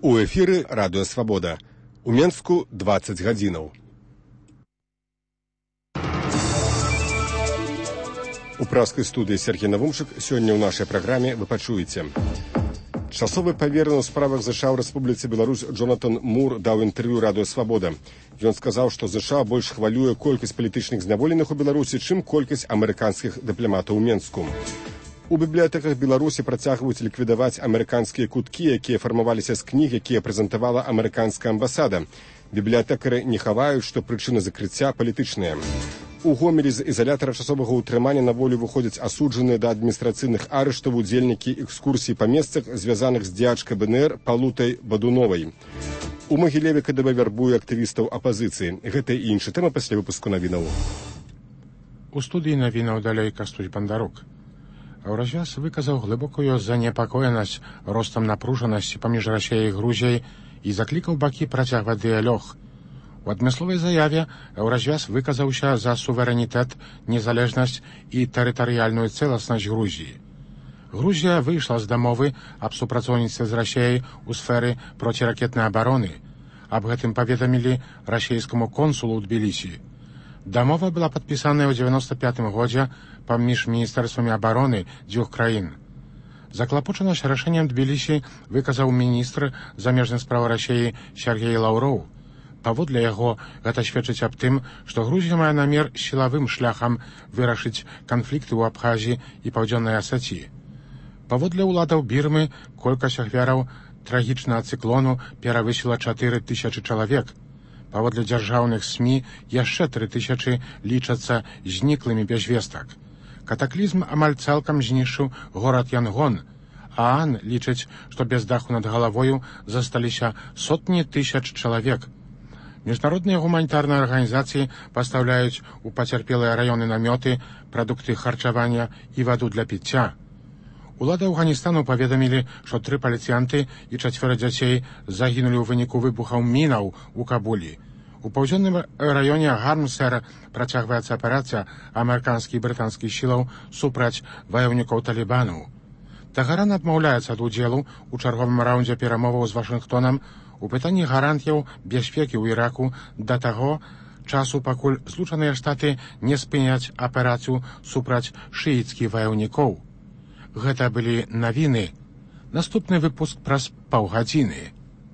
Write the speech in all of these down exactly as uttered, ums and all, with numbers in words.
У эфіры Радыё Свабода. У Менску дваццаць гадзінаў. У праскай студыі Сергей Навумчык сёння ў нашай праграме вы пачуеце. Часовы павераны ў справах ЗША ў Рэспубліцы Беларусь Джонатан Мур даў інтэрв'ю Радыё Свабода. Ён сказаў, што ЗША больш хвалюе колькасць палітычных зняволеных у Беларусі, чым колькасць амерыканскіх дыпламатаў у Менску. У бібліятэках Беларусі працягваюць ліквідаваць амерыканскія куткі, якія фармаваліся з кніг, якія прэзентавала амерыканская амбасада. Бібліятэкары не хаваюць, што прычыны закрыцця палітычныя. У Гомелі з ізалятара часовага ўтрымання на волю выходзяць асуджаныя да адміністрацыйных арыштаў удзельнікі экскурсій па месцах, звязаных з дзеячкай БНР Палутай Бадуновай. У Магілеве КДБ вярбуе актывістаў апазіцыі. Гэта і іншы тэма пасля выпуску навінаў. У студыі навінаў далей Кастусь Бандарук. Еўразвяз выказаў глыбокую занепакоенасць ростам напружанасці паміж Расіяй і Грузіяй і заклікаў бакі працягваць дыялог. У адмысловай заяве Еўразвяз выказаўся за суверэнітэт, незалежнасць і тэрытарыяльную цэласнасць Грузіі. Грузія выйшла з дамовы аб супрацоўніцтве з Расіяй у сферы проціракетнай абароны. Аб гэтым паведамілі расійскаму консулу ў Тбілісі. Дамова была падпісаная ў дзевяноста пятым годзе паміж міністэрствамі абароны дзвюх краін. Заклапочанасць рашэннем Тбілісі выказаў міністр замежных спраў Расіі Сергей Лаўроў. Паводле яго, гэта сведчыць аб тым, што Грузія мае намер сілавым шляхам вырашыць канфлікты ў Абхазіі і Паўдзённай Асетіі. Паводле ўладаў Бірмы, колькасць ахвяраў трагічнага цыклону перавысіла чатыры тысячы чалавек. Паводле дзяржаўных СМІ яшчэ тры тысячы лічацца зніклымі без вестак. Катаклізм амаль цалкам знішчыў горад Янгон, а ААН лічыць, што без даху над галавою засталіся сотні тысяч чалавек. Міжнародныя гуманітарныя арганізацыі пастаўляюць у пацярпелыя раёны намёты, прадукты харчавання і ваду для піцця. Улады Афганістану паведамілі, што тры паліцыянты і чацвёра дзяцей загінулі ў выніку выбухаў мінаў у Кабулі. У паўдзённым раёне Гармсер працягваецца аперацыя амерыканскіх і брытанскіх сілаў супраць ваяўнікоў талібанаў. Тэгеран адмаўляецца ад удзелу ў чарговым раўндзе перамоваў з Вашынгтонам у пытанні гарантыяў бяспекі ў Іраку да таго часу, пакуль Злучаныя Штаты не спыняць аперацыю супраць шыіцкіх ваяўнікоў. Гэта былі навіны. Наступны выпуск праз паўгадзіны.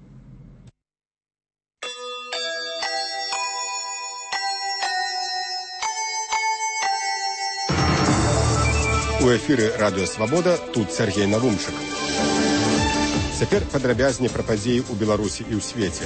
У эфіры Радыё Свабода, тут Сергей Навумчык. Цяпер падрабязней пра падзеі ў Беларусі і ў свеце.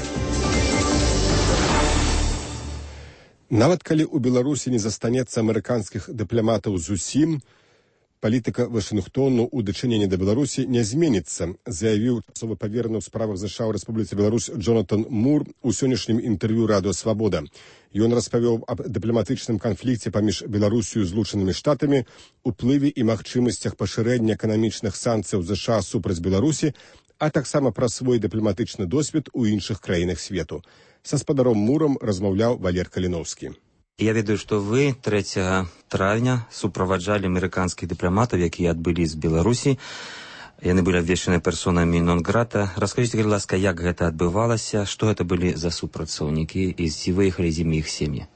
Нават калі ў Беларусі не застанецца амерыканскіх дыпламатаў зусім, палітыка Вашынгтону ў дачыненні да Беларусі не зменіцца, заявіў часовы павераны ў справах ЗША ў Рэспубліцы Беларусь Джонатан Мур у сённяшнім інтэрв'ю Радыё Свабода. Ён распавёў аб дыпламатычным канфлікце паміж Беларусію і Злучанымі Штатамі, уплыве і магчымасцях пашырэння эканамічных санкцыяў ЗША супраць Беларусі, а таксама пра свой дыпламатычны досвед у іншых краінах свету. Са спадаром Мурам размаўляў Валер Каліноўскі. Я ведаю, што вы трэцяга травня суправаджалі амерыканскіх дыпламатаў, якія адбылі з Беларусі. Яны былі абвешчаны персонамі нон-грата. Раскажыце, калі ласка, як гэта адбывалася, што гэта былі за супрацоўнікі і ці выехалі з імі іх сем'і?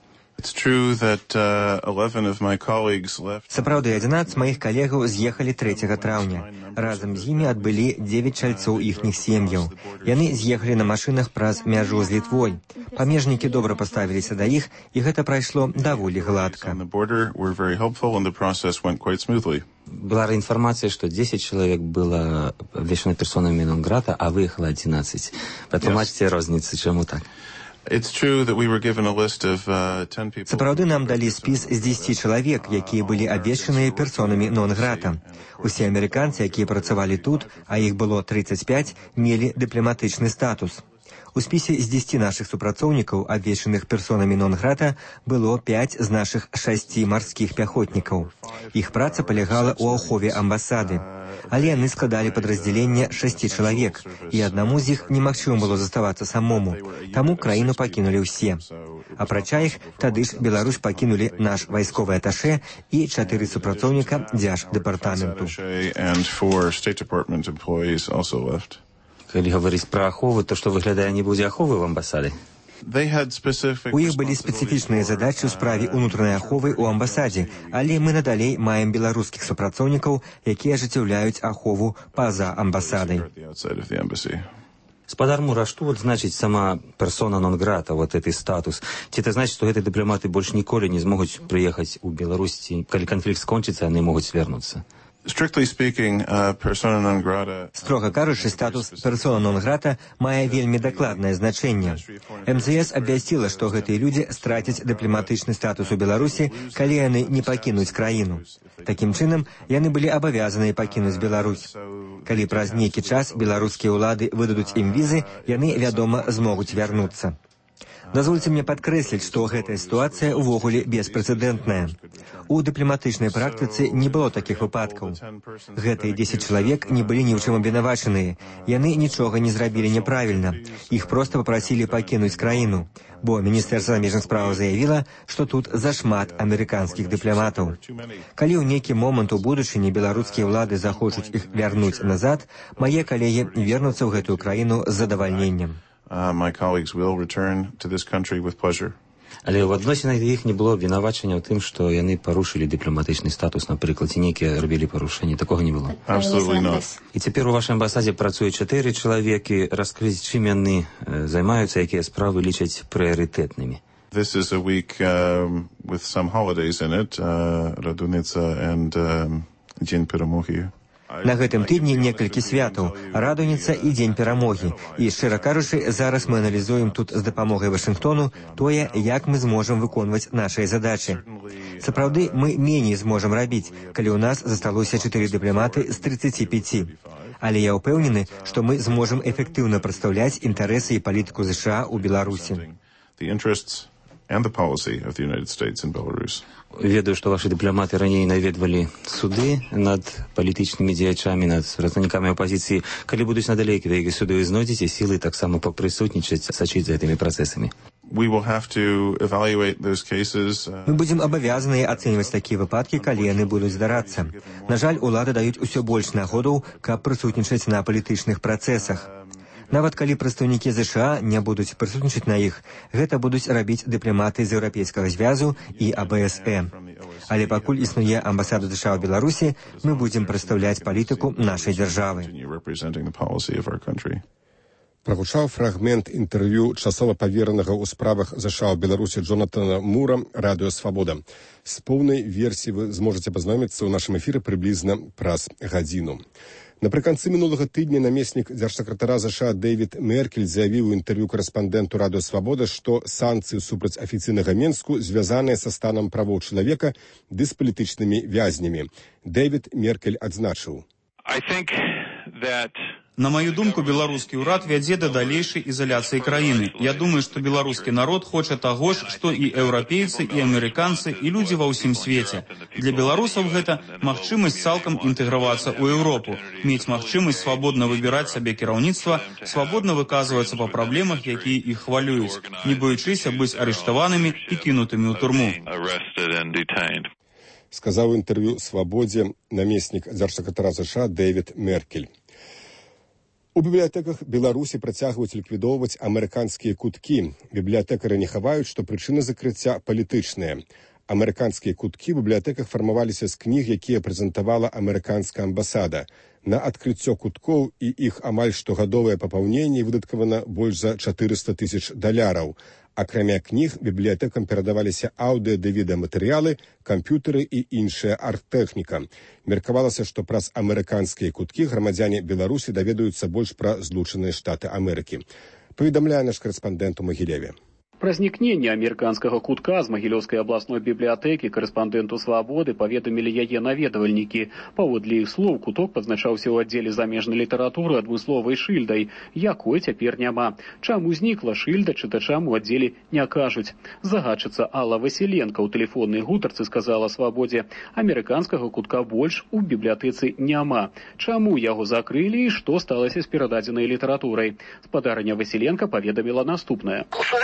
Сапраўды, адзінаццаць маіх калегаў з'ехалі трэцяга траўня. Разам з імі адбылі дзевяць чальцоў іхніх сем'яў. Яны з'ехалі на машынах праз мяжу з Літвой. Памежнікі добра паставіліся да іх, і гэта прайшло даволі гладка. Была інфармацыя, што дзесяць чалавек было абвешчана персонамі нон-грата, а выехала адзінаццаць. Патлумачце розніцы, чаму так? Сапраўды нам далі спіс з дзесяці чалавек, якія былі абвешчаныя персонамі нон-грата. Усе амерыканцы, якія працавалі тут, а іх было трыццаць пяць, мелі дыпламатычны статус. У спісе з дзесяці нашых супрацоўнікаў, абвешчаных персонамі нон-грата, было пяць з нашых шасці марскіх пяхотнікаў. Іх праца палягала ў ахове амбасады. Але яны складалі падраздзяленне шасці чалавек, і аднаму з іх немагчыма было заставацца самому, таму краіну пакінулі ўсе. Апрача іх, тады ж Беларусь пакінулі наш вайсковы аташэ і чатыры супрацоўніка дзярждэпартаменту. Калі гаварыць пра ахову, то што выглядае не будзе аховы ў амбасады? У іх былі спецыфічныя задачы ў справе ўнутранай аховы ў амбасадзе, але мы надалей маем беларускіх супрацоўнікаў, якія ажыццяўляюць ахову па-за амбасадай. Спадар Мур, а што вот значыць сама персона нон-грата, вот гэты статус? Ці это значыць, што гэтыя дыпламаты больш ніколі не змогуць прыехаць у Беларусь, калі канфлікт скончыцца, яны могуць звярнуцца? Строга кажучы, статус персона нон-грата мае вельмі дакладнае значэнне. эм зэ эс абвясціла, што гэтыя людзі страцяць дыпламатычны статус у Беларусі, калі яны не пакінуць краіну. Такім чынам, яны былі абавязаныя пакінуць Беларусь. Калі праз нейкі час беларускія ўлады выдадуць ім візы, яны, вядома, змогуць вярнуцца. Дазвольце мне падкрэсліць, што гэтая сітуацыя ўвогуле беспрэцэдэнтная. У дыпламатычнай практыцы не было такіх выпадкаў. Гэтыя дзесяць чалавек не былі ні ў чым абвінавачаныя. Яны нічога не зрабілі няправільна. Іх проста папрасілі пакінуць краіну. Бо Міністэрства замежных справаў заявіла, што тут зашмат амерыканскіх дыпламатаў. Калі ў нейкі момант у будучыні беларускія ўлады захочуць іх вярнуць назад, мае калегі вернуцца ў гэтую краіну з задавальненнем. Uh, my colleagues will return to this country with pleasure. Але ў адносінах да іх не было абвінавачання ў тым, што яны парушылі дыпламатычны статус, напрыклад, ці нейкія рабілі парушэнні. Такога не было. Absolutely not. І цяпер у вашай амбасадзе працуе чатыры чалавекі. Раскрыць, чым яны займаюцца, якія справы лічаць прыярытэтнымі. This is a week um, with some holidays in it, uh, Радуніца and um, Дзень перамогі. На гэтым тыдні некалькі святаў, Радуніца і Дзень перамогі. І, шчыра кажучы, зараз мы аналізуем тут з дапамогай Вашынгтону тое, як мы зможам выконваць нашыя задачы. Сапраўды, мы меней зможам рабіць, калі ў нас засталося чатыры дыпламаты з трыццаці пяці. Але я ўпэўнены, што мы зможам эфектыўна прадстаўляць інтарэсы і палітыку ЗША ў Беларусі. And the policy of the United States in Belarus. Ведаю, што ваши дыпламаты раней наведвалі суды над палітычнымі дзеячамі, над прадстаўнікамі апазіцыі. Калі будуць надалей, калі суды вы знойдзеце сілы таксама папрысутнічаць, сачыць за гэтымі працэсамі? We will have to evaluate those cases. Мы будзем абавязаныя ацэньваць такія выпадкі, калі яны будуць здарацца. На жаль, улады даюць усё больш нагодаў, каб прысутнічаць на палітычных працэсах. Нават калі прадстаўнікі ЗША не будуць прысутнічаць на іх, гэта будуць рабіць дыпламаты з Еўрапейскага звязу і а бэ эс э. Але пакуль існуе амбасада ЗША ў Беларусі, мы будзем прадстаўляць палітыку нашай дзяржавы. Прагучаў фрагмент інтэрв'ю часова паверанага ў справах ЗША ў Беларусі Джонатана Мура, Радыё Свабода. З поўнай версіі вы зможаце пазнаёміцца ў нашым эфіры прыблізна праз гадзіну. Напрыканцы мінулага тыдня намеснік дзяржсакратара ЗША Дэвід Меркель заявіў у інтэрв'ю карэспандэнту Радыё Свабода, што санкцыі супраць афіцыйнага Менску звязаныя са станам правоў чалавека ды з палітычнымі вязнямі. Дэвід Меркель адзначыў: На маю думку, беларускі ўрад вядзе да далейшай ізаляцыі краіны. Я думаю, што беларускі народ хоча таго ж, што і еўрапейцы, і амерыканцы, і людзі ва ўсім свеце. Для беларусаў гэта магчымасць цалкам інтэгравацца ў Еўропу, мець магчымасць свабодна выбіраць сабе кіраўніцтва, свабодна выказвацца па праблемах, якія іх хвалююць, не боючыся быць арыштаванымі і кінутымі ў турму. Сказаў у інтэрв'ю «Свабодзе» намеснік дзяржсакратара ЗША Дэвід Меркель. У бібліятэках Беларусі працягваюць ліквідоўваць амерыканскія куткі. Бібліятэкары не хаваюць, што прычыны закрыцця палітычныя. Амерыканскія куткі ў бібліятэках фармаваліся з кніг, якія прэзентавала амерыканская амбасада. На адкрыццё куткоў і іх амаль штогадовае папаўненне выдаткавана больш за чатырыста тысяч даляраў. Акрамя кніг, бібліятэкам перадаваліся аўдыё- ды відэаматэрыялы, камп'ютары і іншая арт-тэхніка. Меркавалася, што праз амерыканскія куткі грамадзяне Беларусі даведаюцца больш пра Злучаныя Штаты Амерыкі. Паведамляе наш карэспандэнт у Магілеве. Пра знікненне амерыканскага кутка з Магілёўскай абласной бібліятэкі карэспандэнту «Свабоды» паведамілі яе наведвальнікі. Паводле іх слоў, куток пазначаўся ў аддзеле замежнай літаратуры адмысловай шыльдай, якой цяпер няма. Чаму знікла шыльда, чытачам у аддзеле не кажуць. Загадчыца Алла Васіленка ў тэлефоннай гутарцы сказала «Свабодзе», амерыканскага кутка больш у бібліятэцы няма. Чаму яго закрылі і што сталася з перададзенай літаратурай? Спадарыня Васіленка паведаміла наступнае.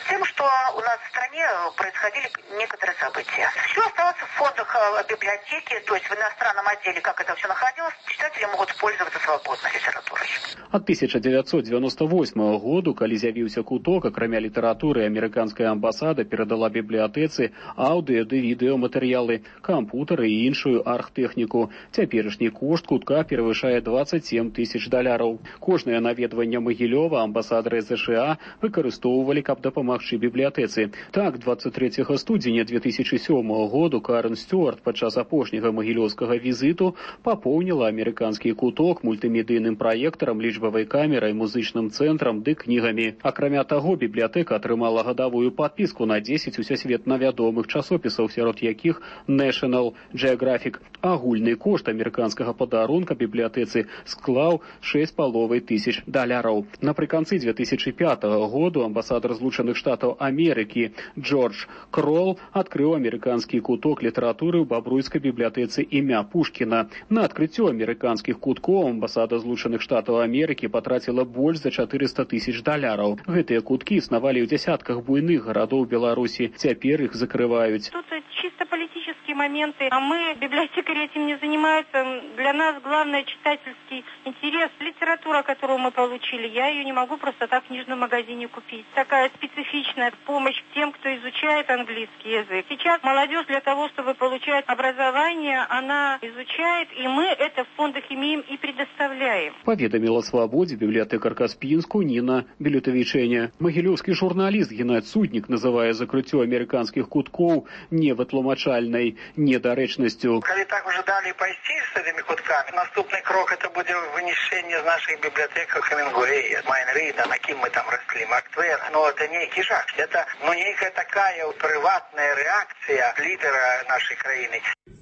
тем, что у нас в стране происходили некоторые события. Все осталось в фондах библиотеки, то есть в иностранном отделе, как это все находилось, читатели могут пользоваться свободно литературой. Ад тысяча девятьсот девяносто восьмого году, калі з'явіўся куток, акрамя літаратуры, амерыканская амбасада перадала бібліятэцы аўдыё ды відэаматэрыялы, кампутары і іншую архтэхніку. Цяперашні кошт кутка перавышае двадцать семь тысяч даляраў. Кожнае наведванне Магілёва амбасадары ЗША выкарыстоўвалі, каб дапамагчы бібліятэцы. Так, двадцать третьего студзеня две тысячи сёмого году Карен Стюарт падчас апошняга магілёўскага візіту папоўніла амерыканскі куток мультымедыйным праектарам, лічбавай камерай, музычным цэнтрам ды кнігамі. Акрамя таго, бібліятэка атрымала гадавую падпіску на дзесяць усесветна вядомых часопісаў, сярод якіх National Geographic. Агульны кошт амерыканскага падарунка бібліятэцы склаў шэсць з паловай тысяч даляраў. Напрыканцы две тысячи пятого году амбасадар Злучаных Штатаў Амерыкі Джордж Кролл адкрыў амерыканскі куток літаратуры ў бабруйскай бібліятэцы імя Пушкіна. На адкрыццё амерыканскіх куткоў амбасада Злучаных Штатаў Амерыкі патраціла больш за четыреста тысяч даляраў. Гэтыя куткі існавалі ў дзясятках буйных гарадоў Беларусі. Цяпер іх закрываюць. Тут чисто политические моменты, а мы, библиотекари, этим не занимаются. Для нас главное читательский интерес. Литература, которую мы получили, я ее не могу просто так в книжном магазине купить. Такая специфичная помощь тем, кто изучает английский язык. Сейчас молодежь для того, чтобы получать образование, она изучает, и мы это в фондах имеем и предоставляем. Поведомила «Свободе» библиотекарка Спінску Ніна Белютавічэня. Магілёўскі журналіст Геннадзь Суднік называе закрыццё амерыканскіх куткоў невытлумачальнай недарэчнасцю. Калі так уже далі пайсці з гэтымі куткамі, наступны крок это будзе вынесенне з наших бібліятэк Хемінгуэя, Майн Ріда, на кім мы там росли, Марк Твен. Ну, это нейкі жах. Это, ну, нейкая такая прыватная рэакцыя лідера нашай краіны.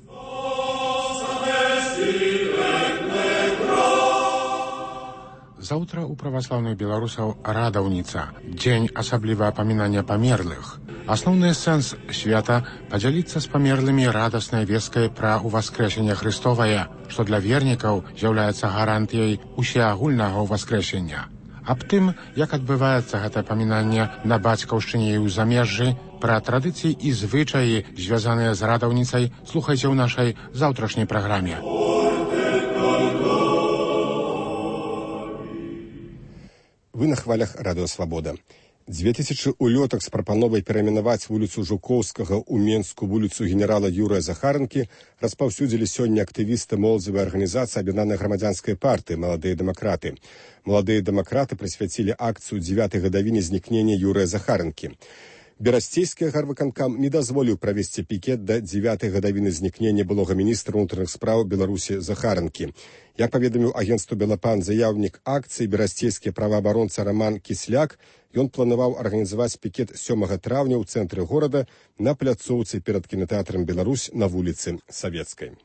Заўтра ў праваслаўных беларусаў радаўніца, дзень асаблівага памінання памерлых. Асноўны сэнс свята падзяліцца з памерлымі радаснай вескай пра ўваскрэсенне Хрыстовае, што для вернікаў з'яўляецца гарантыяй усеагульнага ўваскрэсення. Аб тым, як адбываецца гэтае памінанне на бацькаўшчыне і ў замежжы, пра традыцыі і звычаі, звязаныя з радаўніцай, слухайце ў нашай заўтрашняй праграме. Вы на хвалях радыё «Свабода». Дзве тысячы улётак з прапановай перайменаваць вуліцу Жукоўскага ў Менску вуліцу генерала Юрыя Захаранкі распаўсюдзілі сёння актывісты моладзевай арганізацыі Аб'яднанай грамадзянскай партыі «Маладыя дэмакраты». Маладыя дэмакраты прысвяцілі акцыю дзевятай гадавіне знікнення Юрыя Захаранкі. Берасцейскі гарвыканкам не дазволіў правесці пікет да дзевятай гадавіны знікнення былога міністра ўнутраных спраў Беларусі Захаранкі. Як паведаміў агенцтву «Белапан» заяўнік акцыі берасцейскі праваабаронца Раман Кісляк, ён планаваў арганізаваць пікет сёмага траўня ў цэнтры горада на пляцоўцы перад кінатэатрам «Беларусь» на вуліцы Савецкай.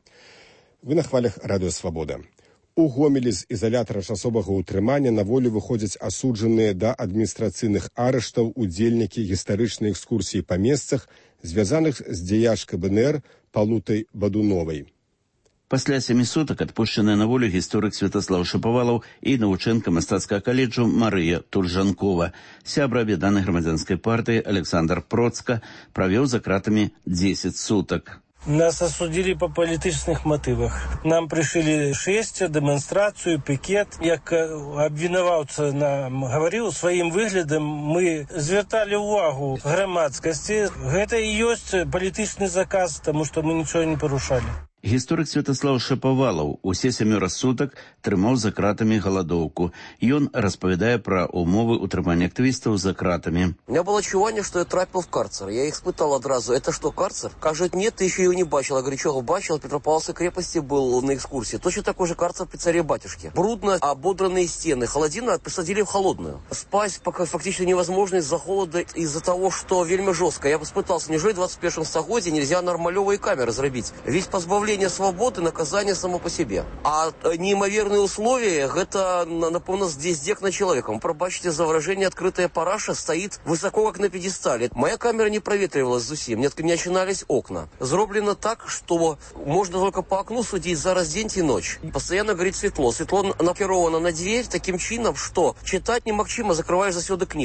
Вы на хвалях радыё «Свабода». У Гомелі з ізалятара часовага ўтрымання на волю выходзяць асуджаныя да адміністрацыйных арыштаў удзельнікі гістарычнай экскурсіі па месцах, звязаных з дзеячкай БНР Палутай Бадуновай. Пасля сямі сутак адпушчаная на волю гісторык Святаслаў Шапавалаў і навучэнка мастацкага каледжу Марыя Тульжанкова. Сябра Аб'яднанай грамадзянскай партыі Александр Процка правёў за кратамі дзесяць сутак. Нас осудили по политических мотивах. Нам пришили шесть, демонстрацию, пикет. Як обвинувавца нам говорил, своим выглядом мы звертали увагу громадскости. Это и есть политический заказ, потому что мы ничего не порушали. Гісторык Святаслаў Шапавалаў усе сямёра сутак трымаў за кратамі галадоўку. Ён распавядае пра умовы утрымання актывістаў за кратамі. У меня было чувание, что я трапил в карцер. Я их испытал одразу. Это что, карцер? Кажут, нет, ты еще его не бачил. Я говорю, чего бачил? В Петропавловской крепости был на экскурсии. Точно такой же карцер при царе-батюшке. Брудно ободранные стены. Холодина посадили в холодную. Спать пока фактически невозможно из-за холода, из-за того, что вельми жестко. Я испытался, неужели в двадцать первом стагодзе нельзя нормалевые камеры зрабіць? Ведь позбавление свободы, наказание само по себе. А неимоверные условия, это, напомню, здесь дек на человеком. Пробачьте за выражение, открытая параша стоит высоко, как на пьедестале. Моя камера не проветривалась зусім, не начинались окна. Зроблено так, что можно только по окну судить зараз день и ночь. Постоянно горит светло. Светло накировано на дверь таким чином, что читать немагчыма, закрываешь засёды книгу.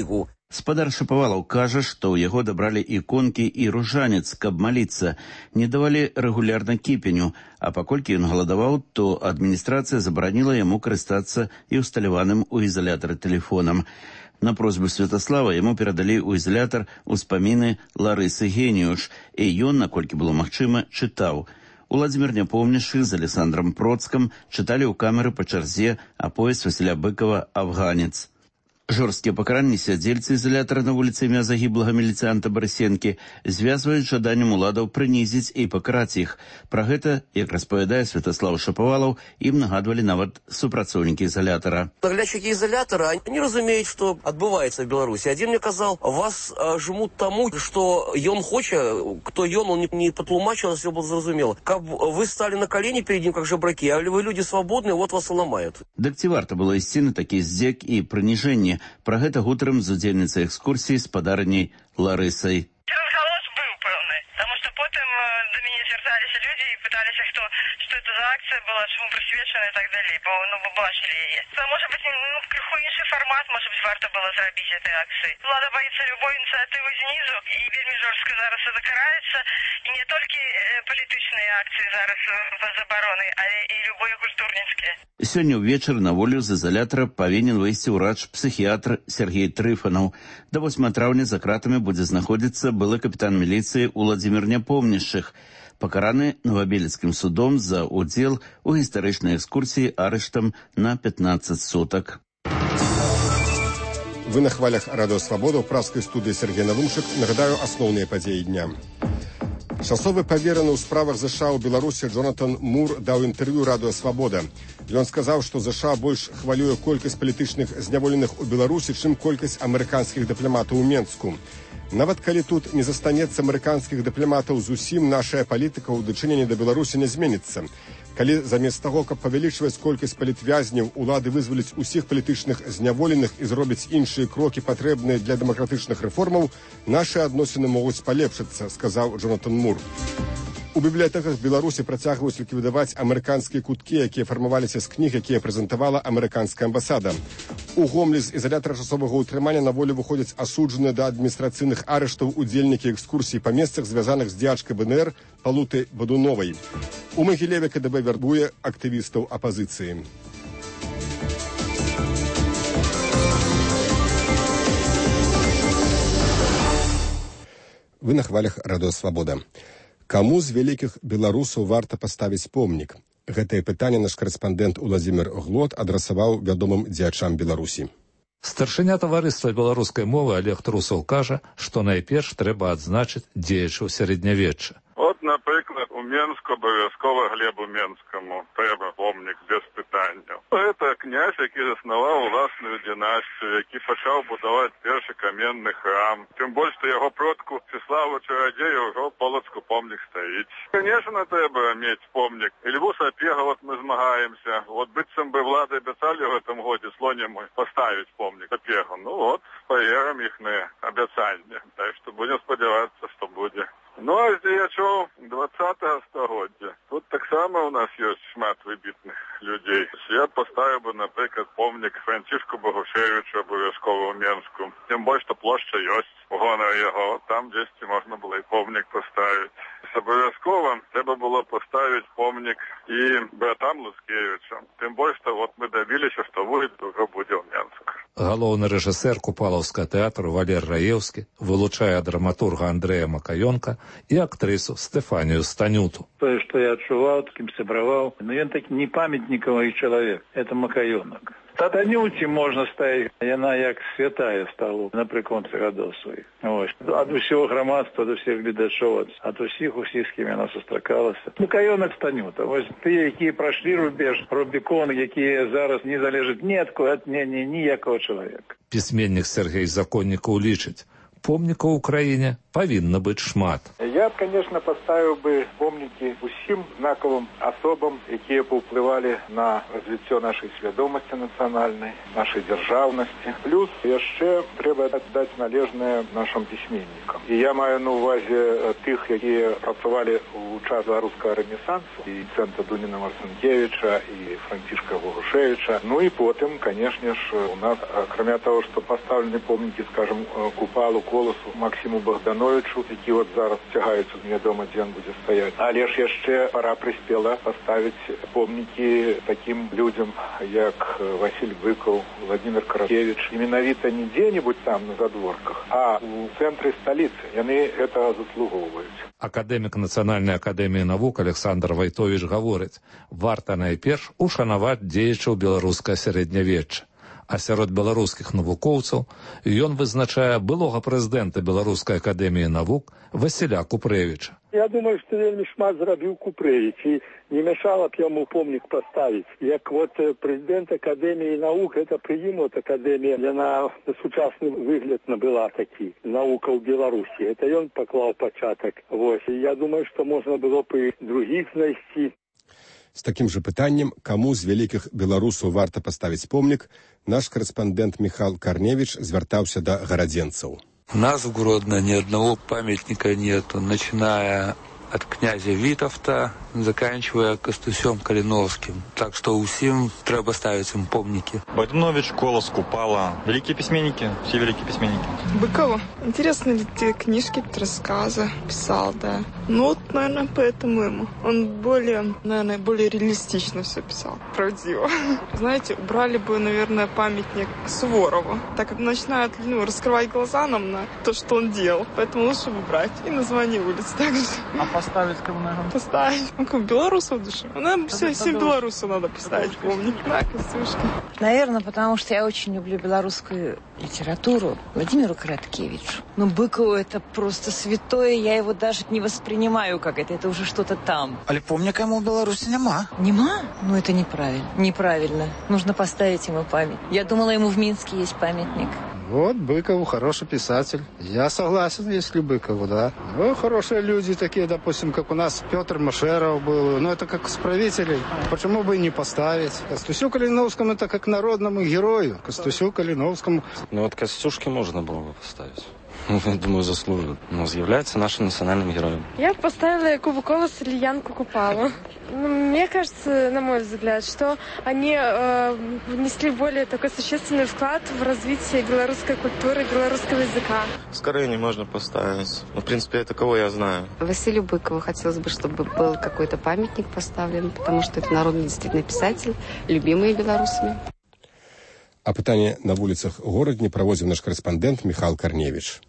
Спадар Шапавалаў кажа, што ў яго дабралі іконкі і ружанец, каб маліцца. Не давалі рэгулярна кіпеню, а паколькі ён галадаваў, то адміністрацыя забараніла яму карыстацца і усталяваным у ізалятары тэлефонам. На просьбу Святаслава яму перадалі ў ізалятар успаміны Ларысы Геніюш, і ён, наколькі было магчыма, чытаў. Уладзімір Няпомнішчы з Александром Процкам чыталі ў камеры па чарзе аповесць Васіля Быкова «Афганец». Жорсткія пакаранні сядзельцы ізалятара на вуліцы імя загіблага міліцыянта Барысенкі звязваюць жаданнем уладаў прынізіць і пакараць іх. Пра гэта, як распавядае Святаслав Шапавалаў, ім нагадвалі нават супрацоўнікі ізалятара. Наглядчики изолятора, они разумеют, что отбывается в Беларуси. Один мне сказал, вас а, жмут тому, что ён хоча, кто ён, он не, не потлумачил, все было зразумело. Как вы стали на колени перед ним, как жебраки, а вы люди свободные, вот вас и ломают. Дык ці варта было ісці на такі здзек і прыніжэнне? Пра гэта гутарым з удзельніцай экскурсіі спадарняй Ларысай. Разговор был пэўны, потому что потом до меня звертались люди и пытались, кто, что это за акция была, чему присвечена и так далее. Ну, вы бачили ее. Может быть, ну, крыху інший формат, может быть, варто было зрабіць этой акции. Влада боится любой инициативы снизу, и вельмі жорстка зараз это караецца. И не только політычныя акции зараз забароны, але и любые культурніцкие. Сёння ўвечары на волю з ізалятара павінен выйсці ўрач-псіхіятр Сергей Трыфанаў. Да восьмага траўня за кратамі будзе знаходзіцца былы капітан міліцыі Уладзімір Няпомнішчых, пакараны Новабелецкім судом за ўдзел у гістарычнай экскурсіі арыштам на пятнаццаць сутак. Вы на хвалях Радыё Свабода ў праскай студыі Сергей Навумшык. Нагадаю асноўныя падзеі дня. Часовы павераны ў справах ЗША ў Беларусі Джонатан Мур даў інтэрв'ю Радыё Свабода. Ён сказаў, што ЗША больш хвалюе колькасць палітычных зняволеных у Беларусі, чым колькасць амерыканскіх дыпламатаў у Менску. Нават калі тут не застанецца амерыканскіх дыпламатаў зусім, нашая палітыка ў дачыненні да Беларусі не зменіцца. Калі замест таго, каб павялічваць колькасць палітвязняў, улады вызваліць усіх палітычных зняволеных і зробяць іншыя крокі, патрэбныя для дэмакратычных рэформаў, нашы адносіны могуць палепшыцца, сказаў Джонатан Мур. У бібліятэках Беларусі працягваюць ліквідаваць амерыканскія куткі, якія фармаваліся з кніг, якія прэзентавала амерыканская амбасада. У Гомлі з ізалятара часовага ўтрымання на волю выходзяць асуджаныя да адміністрацыйных арыштаў удзельнікі экскурсій па месцах, звязаных з дзеячкай БНР Палутай Бадуновай. У Магілеве КДБ вярбуе актывістаў апазіцыі. Вы на хвалях Радыё Свабода. Каму з вялікіх беларусаў варта паставіць помнік? Гэтае пытанне наш карэспандэнт Уладзімір Глот адрасаваў вядомым дзеячам Беларусі. Старшыня таварыства беларускай мовы Олег Трусаў кажа, што найперш трэба адзначыць дзеячаў сярэднявечча. От, наприклад, у Менску обов'язково Глебу Менському треба помнік без питання. Це князь, який заснував власну династію, який почав будувати перший кам'яний храм. Тим більше, що його продку Всеславу Чародею вже в Полоцку помнік стоїть. Звісно, треба мати помнік. І Льву Сапєга, от ми змагаємося. От битцем би влади обіцяли в цьому годі Слоніму поставити помнік Сапєгу. Ну от, поверимо їхнє обіцяння. Так що будемо сподіватися, що буде. Ну, а з діячов двадцятого століття. Тут так само у нас є шмат вибітних людей. Я поставив би, наприклад, помнік Францишку Богушевичу обов'язково у Менську. Тим більше, що площа є у гонор його. Там десь можна було і помнік поставити. Обов'язково треба було поставити помнік і братам Лускевичам. Тим більше, що от ми добилися, що вулиця вже буде у Менську. Галоўны рэжысэр Купалаўскага тэатру Валер Раеўскі вылучае драматурга Андрэя Макаёнка і актрысу Стэфанію Станюту. Тое, што я адчуваў, такім сябраваў, но ён такі не памятнікавы чалавек. Это Макаёнок. Татанюці можна ставіць, яна як святая стала на прыконцы гадоў сваіх. Ось. Ад усього грамадства, ад усіх гледачоў, ад усіх, усіх, з кім яна сустракалася. Макаёнок Станюта. Ось тыя, якія прайшлі рубеж, Рубікон, якія зараз не залежаць ні ад кого, ні, ні, ніякого чалавека. Пісьменнік Сергей Законнікаў лічыць, помнікаў у краіне павінна быць шмат. Я б, конечно, поставил бы помники усім знаковым особам, якія паўплывалі на развіццё нашай свядомасці нацыянальнай, нашай дзяржаўнасці. Плюс яшчэ трэба аддаць належнае нашим пісьменнікам. І я маю на увазе тых, якія працавалі ў час беларускага рэнесансу, і Цэнта Дуніна Марцінкевіча, і Францішка Гурушевіча. Ну і потым, конечно ж, у нас, акрамя того, што пастаўлены помнікі, скажем, Купалу, Коласу, Максиму Богдановичу, які вот зараз цягаюцца, невядома, дзе ён будзе стаяць. Але ж яшчэ пора прыспела паставіць помнікі такім людзям, як Васіль Быкаў, Владимир Караткевич. І менавіта не дзе-небудзь там на задворках, а ў цэнтры сталіцы. Яны гэтага заслугоўваюць. Акадэмік Нацыянальнай акадэміі навук Александр Вайтовіч гаворыць, варта найперш ушанаваць дзеячаў беларускага сярэднявечча. А сярод беларускіх навукоўцаў ён вызначае былога прэзідэнта Беларускай акадэміі навук Васіля Купрэвіча. Я думаю, што вельмі шмат зрабіў Купрэвіч, і не мешала б яму помнік паставіць. Як вот прэзідэнт акадэміі навук, гэта прыім от акадэмія, яна сучасны выгляд набыла такі, навука ў Беларусі. Это ён паклаў пачатак. Вось, і я думаю, што можна было б і другіх знайсці. З такім жа пытаннем, каму з вялікіх беларусаў варта паставіць помнік, наш карэспандэнт Михал Карневич звяртаўся да гарадзенцаў. У нас в Гродно ни одного памятника нету, начиная от князя Витовта, заканчивая Костусем Калиновским. Так что усім треба ставить им помники. Богданович, Колос, Купала. Великие письменники, все великие письменники. Быкову. Интересно ли те книжки, рассказы писал, да. Ну вот, наверное, поэтому ему. Он более, наверное, более реалистично все писал. Правдиво. Знаете, убрали бы, наверное, памятник Суворову. Так как начинают, ну, раскрывать глаза нам на то, что он делал. Поэтому лучше убрать. И название улиц также. А поставить кому надо? Поставить. Ну, как белорусов душе. Нам все, всем белорусам надо поставить помник. На, Костюшка. Наверное, потому что я очень люблю белорусскую литературу. Владимиру Короткевичу. Но Быкову это просто святое. Я его даже не воспринимаю как это. Это уже что-то там. Але помника ему в Беларуси нема. Нема? Ну, это неправильно. Неправильно. Нужно поставить ему память. Я думала, ему в Минске есть памятник. Вот Быкову хороший писатель. Я согласен, если Быкову, да. Ну, хорошие люди такие, допустим, как у нас Петр Машеров был. Ну, это как с правителей. Почему бы и не поставить? Костусю Калиновскому это как народному герою. Костусю Калиновскому. Ну, вот Костюшке можно было бы поставить. Я думаю, заслуживает. Но является нашим национальным героем. Я бы поставила Якубу Колосу или Янку Купалу. Ну, мне кажется, на мой взгляд, что они э, внесли более такой существенный вклад в развитие белорусской культуры, белорусского языка. Скорее не можно поставить. Ну, в принципе, это кого я знаю. Василию Быкову хотелось бы, чтобы был какой-то памятник поставлен, потому что это народный действительно писатель, любимый белорусами. А пытанне на вуліцах горадні праводзіў наш карэспандэнт Михал Карневич.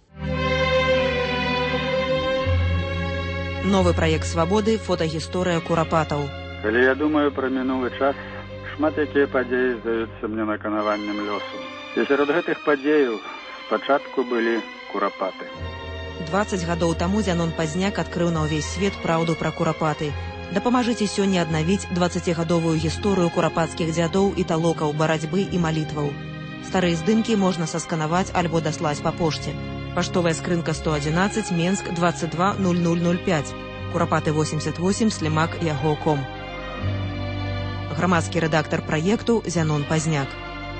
Новы праект «Свабоды» – фотагісторыя курапатаў. Калі я думаю пра мінулы час, шмат якія падзеі здаюцца мне наканаваннем лёсу. І сярод гэтых падзеяў спачатку былі курапаты. дваццаць гадоў таму Зянон Пазняк адкрыў на ўвесь свет праўду пра курапаты. Дапамажыце сёння аднавіць дваццацігадовую гісторыю курапацкіх дзядоў і талокаў барацьбы і малітваў. Старыя здымкі можна сасканаваць альбо даслаць па пошце. Паштовая скрынка сто адзінаццаць, Менск, двадцать два ноль ноль ноль пять. Курапаты восемьдесят восемь, слімак яго точка ком. Грамадскі рэдактар праекту Зянон Пазняк.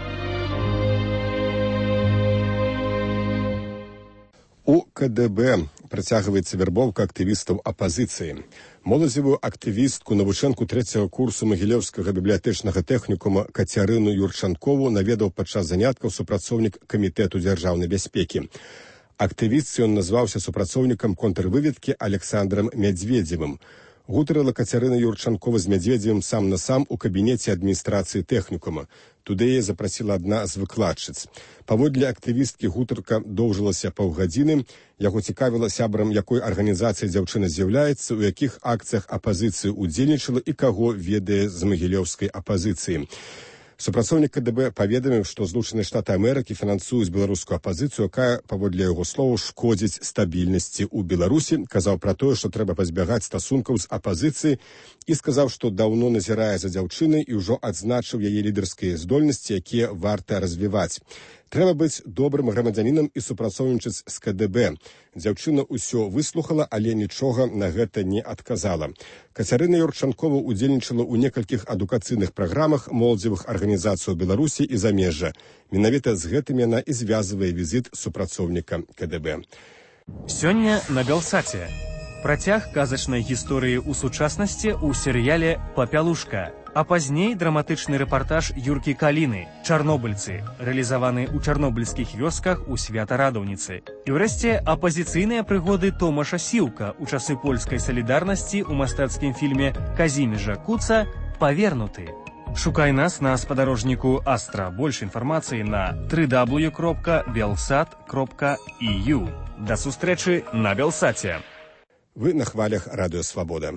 У КДБ працягваецца вярбоўка актывістаў апазіцыі. Моладзевую актывістку, навучэнку трэцяга курсу Магілёўскага бібліятэчнага тэхнікума Кацярыну Юрчанкову наведаў падчас заняткаў супрацоўнік камітэту дзяржаўнай бяспекі. Актывістцы ён назваўся супрацоўнікам контрвыведкі Александрам Мядзведзевым. Гутарыла Кацярына Юрчанкова з Мядзведзевым сам на сам у кабінеце адміністрацыі тэхнікума. Туды яе запрасіла адна з выкладчыц. Паводле актывісткі гутарка доўжылася паўгадзіны. Яго цікавіла, сябрам якой арганізацыі дзяўчына з'яўляецца, у якіх акцыях апазіцыі ўдзельнічала і каго ведае з магілёўскай апазіцыі. Супрацоўнік КДБ паведаміў, што Злучаныя Штаты Амерыкі фінансуюць беларускую апазіцыю, якая, паводле яго словаў, шкодзіць стабільнасці ў Беларусі, казаў пра тое, што трэба пазбягаць стасункаў з апазіцыяй і сказаў, што даўно назірае за дзяўчынай і ўжо адзначыў яе лідарскія здольнасці, якія варта развіваць. Трэба быць добрым грамадзянінам і супрацоўнічаць з ка дэ бэ. Дзяўчына ўсё выслухала, але нічога на гэта не адказала. Кацярына Юрчанкова удзельнічала ў некалькіх адукацыйных праграмах моладзевых арганізацый у Беларусі і замежжа. Менавіта з гэтым яна і звязвае візіт супрацоўніка ка дэ бэ. Сёння на Белсаце. Працяг казачнай гісторыі ў сучаснасці ў серыяле «Папялушка». А пазней драматычны рэпартаж Юркі Каліны «Чарнобыльцы», рэалізаваны ў чарнобыльскіх вёсках у Свята-Радаўніцы. І ўрэшце апазіцыйныя прыгоды Томаша Сіўка ў часы польскай салідарнасці ў мастацкім фільме Казіміжа Куца «Павернуты». Шукай нас на спадарожніку Астра. Больш інфармацыі на дабл ю дабл ю дабл ю кропка белсат кропка і ю. Да сустрэчы на Белсаце. Вы на хвалях Радыё Свабода.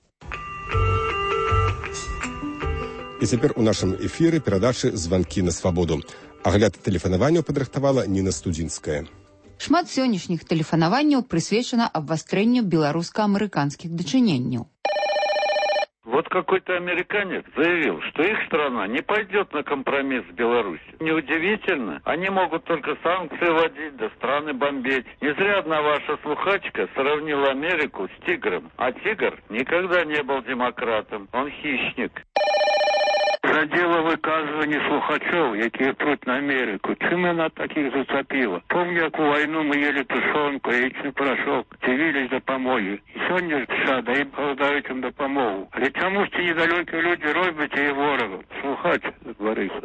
І цяпер у нашым эфіры перадачы «Званкі на свабоду». Агляд тэлефанаванняў падрыхтавала Ніна Студзінская. Шмат сённяшніх тэлефанаванняў прысвечана абвастрэнню беларуска-амерыканскіх дачыненняў. Вот какой-то американец заявил, что их страна не пойдет на компромисс с Беларусью. Неудивительно, они могут только санкции вводить, да страны бомбить. Не зря одна ваша слухачка сравнила Америку с тигром. А тигр никогда не был демократом, он хищник. За дело выказывания слухачов, якія прут на Америку. Чым она таких зацепила? Помню, як у войну мы ели тушенку, яичный порошок, дивились допомоги. И сегодня США даем голодаючим допомогу. Але чому ж ці недалекі люди робять і ворогов? Слухач, Борисов.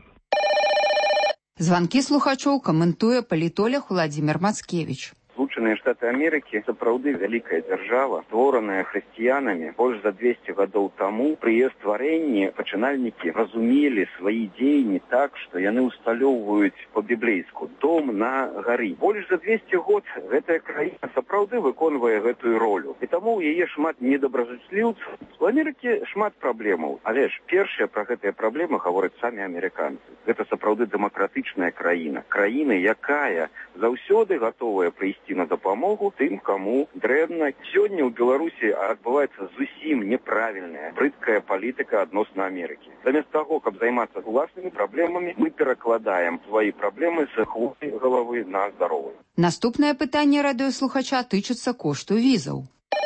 Званкі слухачоў каментуе палітолог Владзімір Мацкевіч. Злучаныя Штаты Амерыкі сапраўды вялікая дзяржава, створаная хрысціянамі больш за двесце гадоў таму. Пры яе стварэнні пачынальнікі разумелі свае дзеянні так, што яны ўсталёўваюць па-біблейску дом на гары. Больш за двесце год гэтая краіна сапраўды выконвае гэтую ролю. І таму ў яе шмат недобразычліўцаў. У Амерыкі шмат праблемаў, але ж першыя пра гэтыя праблемы гавораць самі амерыканцы. Гэта сапраўды дэмакратычная краіна. Краіна, якая заўсёды гатовая прыйсці на дапамогу тым, каму дрэнна. Сёння ў Беларусі адбываецца зусім неправільная, брыдкая палітыка адносна Амерыкі. Замест таго, каб займацца уласнымі праблемамі, мы перакладаем свае праблемы з хворай галавы на здаровую. Наступнае пытанне радыёслухача тычыцца кошту візаў.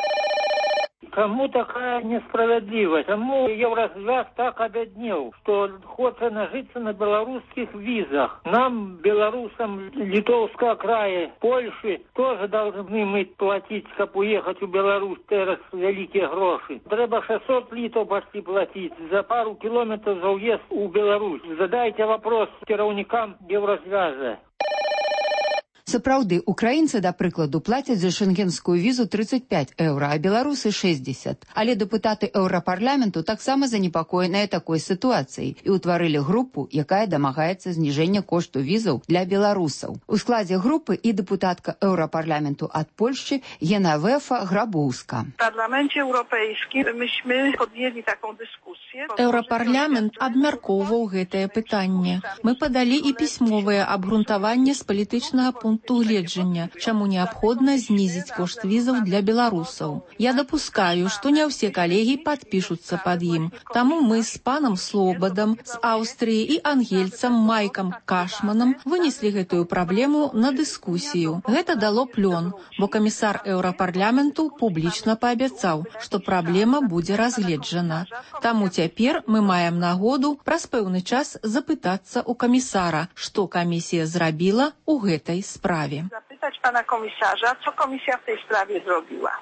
Кому такая несправедливость? Кому Еврозвяз так обеднел, что хочет нажиться на белорусских визах? Нам, белорусам Литовского края, Польши, тоже должны мы платить, чтобы уехать в Беларусь, teraz великие гроши. Треба шестьсот литов почти платить за пару километров за уезд в Беларусь. Задайте вопрос кіраўнікам Еврозвяза. Сапраўды, украінцы, да прыкладу, плацяць за шенгенскую візу тридцать пять еўра, а беларусы шестьдесят. Але дэпутаты Еўрапарламенту таксама занепакоеныя такой сітуацыяй і ўтварылі групу, якая дамагаецца зніжэння кошту візаў для беларусаў. У складзе групы і дэпутатка Еўрапарламенту ад Польшчы Генавефа Грабоўска. В парламенце еўрапейскім мы поднялі такую дыскусію. Еўрапарламент абмяркоўваў гэтае пытанне. Мы падалі і пісьмовае абгрунтаванне з палітычнага пункту гледжання, чаму неабходна знізіць кошт візаў для беларусаў. Я дапускаю, што не ўсе калегі падпішуцца пад ім. Таму мы з панам Слобадам з Аўстрыі і ангельцам Майкам Кашманам вынеслі гэтую праблему на дыскусію. Гэта дало плён, бо камісар Еўрапарламенту публічна паабяцаў, што праблема будзе разгледжана. Таму цяпер мы маем нагоду праз пэўны час запытацца ў камісара, што камісія зрабіла ў гэтай справе. Zapytać pana komisarza, co komisja w tej sprawie zrobiła.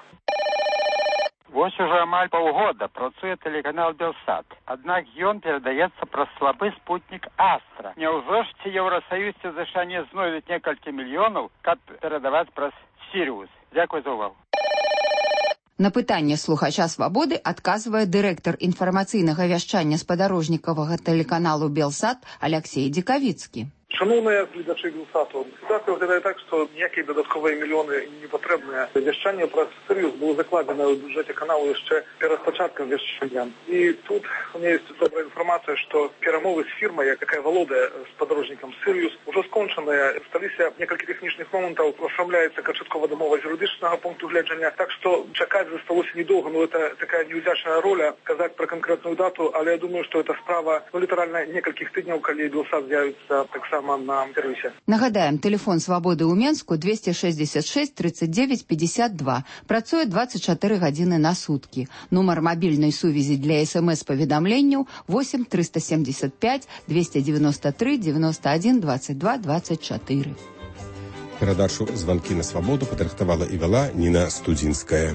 Вось уже амаль паўгода працуе тэлеканал Белсат. Аднак ён перадаецца праз слабы спутнік Астра. Няўжо ж ці Еўрасаюз ці ЗША не знойдуць некалькі мільёнаў, каб перадаваць праз Сіриус? Дзякуй за ўвагу. На пытанне слухача «Свабоды» адказвае дырэктар інфармацыйнага вяшчання спадарожнікавага тэлеканалу Белсат Алексей Дикавицкий. Шановні глядачі Белсату, ситуація виглядає так, що ніякі додаткові мільйони не потрібні. Віщання про Сиріус було закладено в бюджеті каналу ще перед початком віщання. І тут у мене є добра інформація, що перемови з фірмою, яка володає з подорожником Сиріус, вже скончені. Сталися кілька технічних моментів, оформляється початкова домова з юридичного пункту гледження. Так що чекати залишилося недовго, ну це така невзячна роль казати про конкретну дату, але я думаю, що ця справа, ну, літерально кілька тижнів, коли Белсат з'явиться так само прямо на сервисе. Нагадаем, телефон «Свабоды» ў Менску двести шестьдесят шесть тридцать девять пятьдесят два. Працуе двадцать четыре гадзіны на суткі. Нумар мабільнай сувязі для смс-паведамленняў восемь триста семьдесят пять двести девяносто три девяносто один двадцать два двадцать четыре. Перадачу «Званкі на свабоду» падрыхтавала і вяла Ніна Студзінская.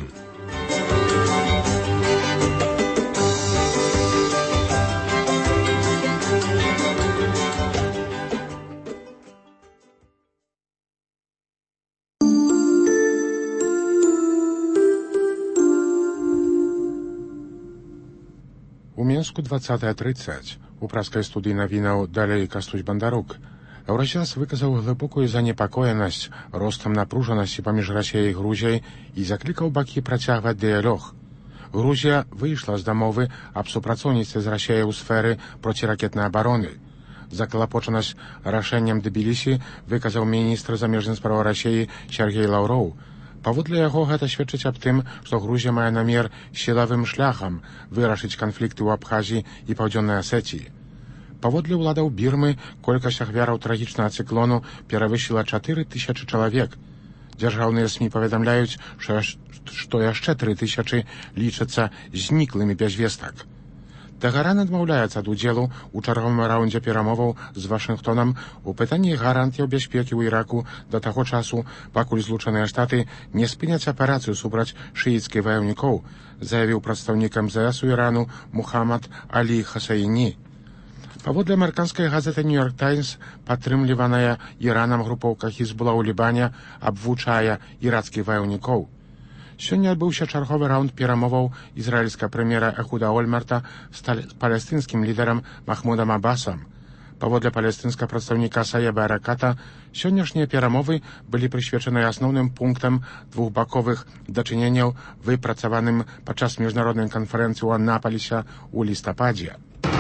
У Мінску двадцатая тридцать. У праскай студыі навінаў далей Кастусь Бандарук. Еўразіяс выказаў глыбокую занепакоенасць ростам напружанасці паміж Расіяй і Грузіяй і заклікаў бакі працягваць дыялог. Грузія выйшла з дамовы аб супрацоўніцтве з Расіяй у сферы проціракетнай абароны. Заклапочанасць рашэннем Тбілісі выказаў міністр замежных спраў Расіі Сергей Лаўроў. Паводле яго гэта сведчыць аб тым, што Грузія мае намер сілавым шляхам вырашыць канфлікты ў Абхазіі і Паўдзённай Асетіі. Паводле ўладаў Бірмы колькасць ахвяраў трагічнага цыклону перавысіла чатыры тысячы чалавек. Дзяржаўныя СМІ паведамляюць, што яшчэ тры тысячы лічацца зніклымі без вестак. Тэгеран адмаўляецца ад удзелу ў чарговым раўндзе перамоваў з Вашынгтонам у пытанні гарантыяў бяспекі ў Іраку да таго часу, пакуль Злучаныя Штаты не спыняць аперацыю супраць шыіцкіх ваяўнікоў, заявіў прадстаўнік эм зэ эс у Ірану Мухаммад Алі Хасаіні. Паводле амерыканскай газеты «Нью-Йорк Таймс», падтрымліваная Іранам групоўка Хізбула ў Лібане абвучае ірацкіх ваяўнікоў. Сёння адбыўся чарговы раунд перамоваў ізраільскага прэм'ера Эхуда Ольмерта з палестынскім лідарам Махмудам Абасам. Паводле палестынскага прадстаўніка Саеба Араката, сённяшнія перамовы былі прысвечаны асноўным пунктам двухбаковых дачыненняў, выпрацаваным падчас міжнароднай канферэнцыі ў Анапалісе ў лістападзе.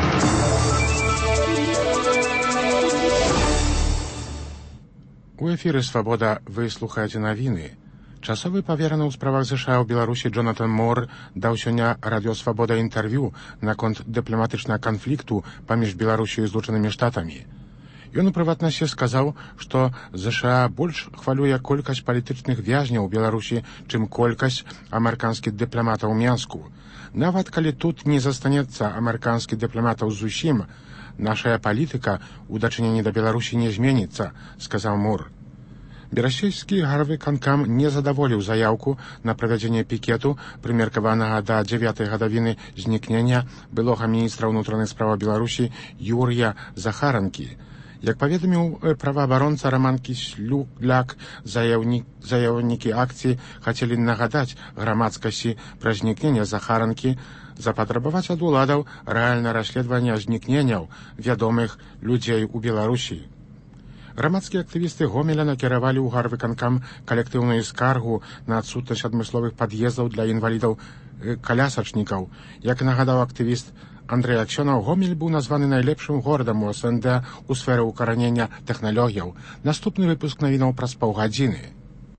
У эфіры «Свабода» вы слухаеце навіны. Часовы павераны ў справах ЗША ў Беларусі Джонатан Мор даў сёння радыё «Свабода» інтэрв'ю наконт дыпламатычнага канфлікту паміж Беларусю і Злучанымі Штатамі. Ён у прыватнасці сказаў, што ЗША больш хвалюе колькасць палітычных вязняў у Беларусі, чым колькасць амерыканскіх дыпламатаў у Менску. Нават калі тут не застанецца амерыканскіх дыпламатаў зусім, нашая палітыка ў дачыненні да Беларусі не зменіцца, сказаў Мур. Берасцейскі гарвыканкам не задаволіў заяўку на правядзенне пікету, прымеркаванага да дзявятай гадавіны знікнення былога міністра ўнутраных справаў Беларусі Юрія Захаранкі. Як паведаміў праваабаронца Роман Кіслюк-Ляк, заяўнікі акцыі хацелі нагадаць грамадскасці пра знікненне Захаранкі, запатрабаваць ад уладаў рэальнае расследаванне знікненняў вядомых людзей у Беларусі. Грамадскія актывісты Гомеля накіравалі ў гарвыканкам калектыўную скаргу на адсутнасць адмысловых пад'ездаў для інвалідаў-калясачнікаў. Як нагадаў актывіст Андрэй Аксёнаў, Гомель быў названы найлепшым горадам у СНД у сферы ўкаранення тэхналогіяў. Наступны выпуск навінаў праз паўгадзіны.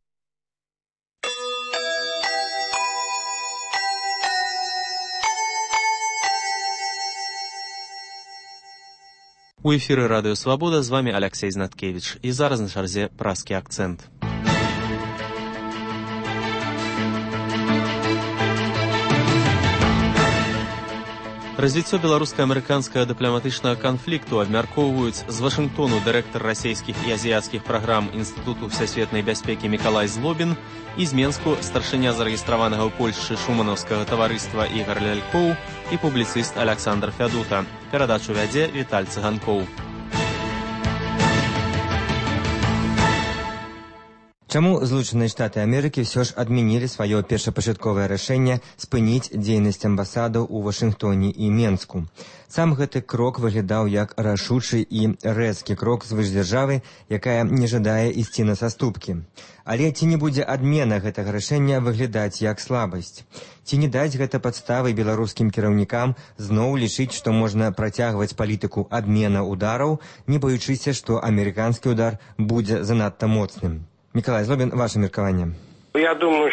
У эфіры радыё «Свабода», з вами Алексей Знаткевич. І зараз на чарзе праскі акцэнт. Развіццё беларуска-амерыканскага дыпламатычнага канфлікту абмяркоўваюць з Вашынгтону дырэктар расійскіх і азіяцкіх праграм Інстытуту всесветнай бяспекі Мікалай Злобін і з Менску старшыня зарэгістраванага ў Польшчы шуманаўскага таварыства Ігар Лялькоў і публіцыст Александр Фядута. Перадачу вядзе Віталь Цыганкоў. Чаму Злучаныя Штаты Амерыкі ўсё ж адмянілі сваё першапачатковае рашэнне спыніць дзейнасць амбасадаў у Вашынгтоне і Менску? Сам гэты крок выглядаў як рашучы і рэзкі крок звышдзяржавы, якая не жадае ісці на саступкі. Але ці не будзе адмена гэтага рашэння выглядаць як слабасць? Ці не даць гэта падставы беларускім кіраўнікам зноў лічыць, што можна працягваць палітыку адмена удараў, не баючыся, што амерыканскі удар будзе занадта моцным? Миколай Злобин, ваше меркаванне. Я думаю,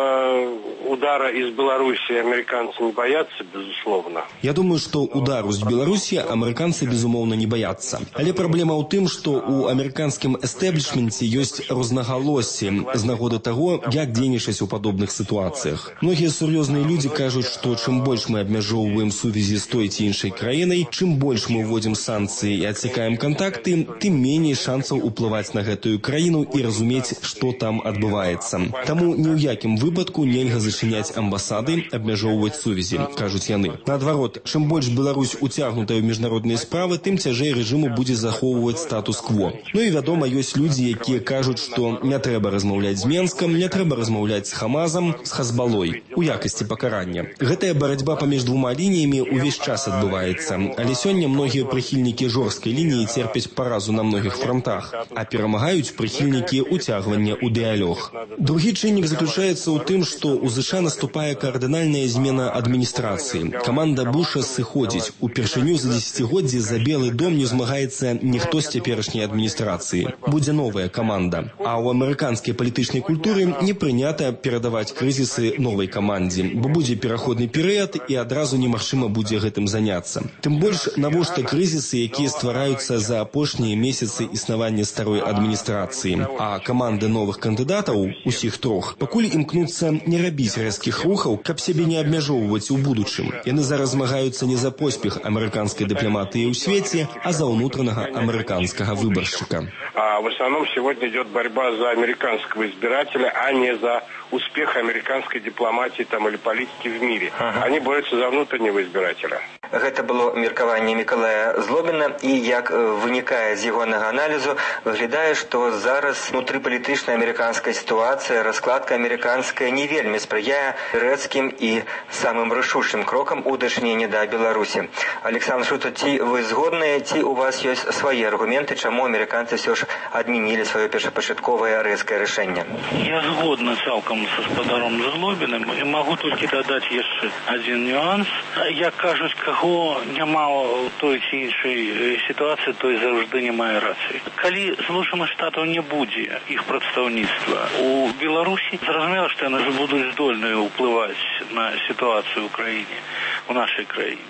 что удара из Беларуси американцы не боятся, безусловно. Я думаю, что удару з Беларусі амерыканцы, безумоўна, не баяцца. Але праблема ў тым, што ў амерыканскім эстэблішменце ёсць рознагалоссі з нагоды таго, як дзейнічаць у падобных сітуацыях. Многія сур'ёзныя людзі кажуць, што чым больш мы абмяжоўваем сувязі з той ці іншай краінай, чым больш мы ўводзім санкцыі і адсякаем кантакты, тым меней шансаў уплываць на гэтую краіну і разумець, што там адбываецца. Таму ні ў якім выпадку нельга зачыняць амбасады, абмяжоўваць сувязі, кажуць яны. Наадварот, чым больш Беларусь уцягнутая ў міжнародныя справы, тым цяжэй рэжыму будзе захоўваць статус-кво. Ну і вядома, ёсць людзі, якія кажуць, што не трэба размаўляць з Менскам, не трэба размаўляць з Хамазам, з Хазбалой у якасці пакарання. Гэтая барацьба паміж двума лініямі ўвесь час адбываецца, але сёння многія прыхільнікі жорсткай лініі церпяць паразу на многіх фронтах, а перамагаюць прыхільнікі уцягвання ў дыялог. Другі чыннік заключаецца ў тым, што ў ЗША наступае кардынальная змена адміністрацыі. Каманда Буша сыходзіць. Упершыню за дзесяцігоддзі за Белы дом не змагаецца ніхто з цяперашняй адміністрацыі. Будзе новая каманда. А ў амерыканскай палітычнай культуры не прынята перадаваць крызісы новай камандзе, бо будзе пераходны перыяд і адразу немагчыма будзе гэтым заняцца. Тым больш, навошта крызісы, якія ствараюцца за апошнія месяцы існавання старой адміністрацыі. А каманды новых кандыдатаў, усіх трох, пакуль імкнуцца не рабіць рэзкіх рухаў, каб сябе не абмяжоўваць у будучым. Яны зараз змагаюцца не за поспех амерыканскай дыпламатыі ў свеце, а за ўнутранага амерыканскага выбаршчыка. А в основном сегодня идет борьба за американского избирателя, а не за успех американской дипломатии там, или политики в мире. Ага. Они борются за внутреннего избирателя. Гэта было меркаванне Мікалая Злобіна, і як вынікае з ягонага аналізу, выглядае, што зараз внутрыпалітычная амерыканская сітуацыя, раскладка амерыканская не вельмі спрыяе рэзкім і самым рашучым крокам у дачыненні да Беларусі. Александр Шута, ці вы згодныя, ці у вас ёсць свае аргументы, чаму амерыканцы ўсё ж адмянілі сваё першапачатковае рэзкае рашэнне? Я згодна цалкам са спадаром Злобіным і магу толькі дадаць яшчэ адзін нюанс. Як кажуць, каго няма ў той ці іншай сітуацыі, той заўжды не мае рацыі. Калі Злучаных Штатаў не будзе іх прадстаўніцтва у Беларусі, зразумела, што яны будуць здольныя ўплываць на сітуацыю ў краіне, у нашай краіне.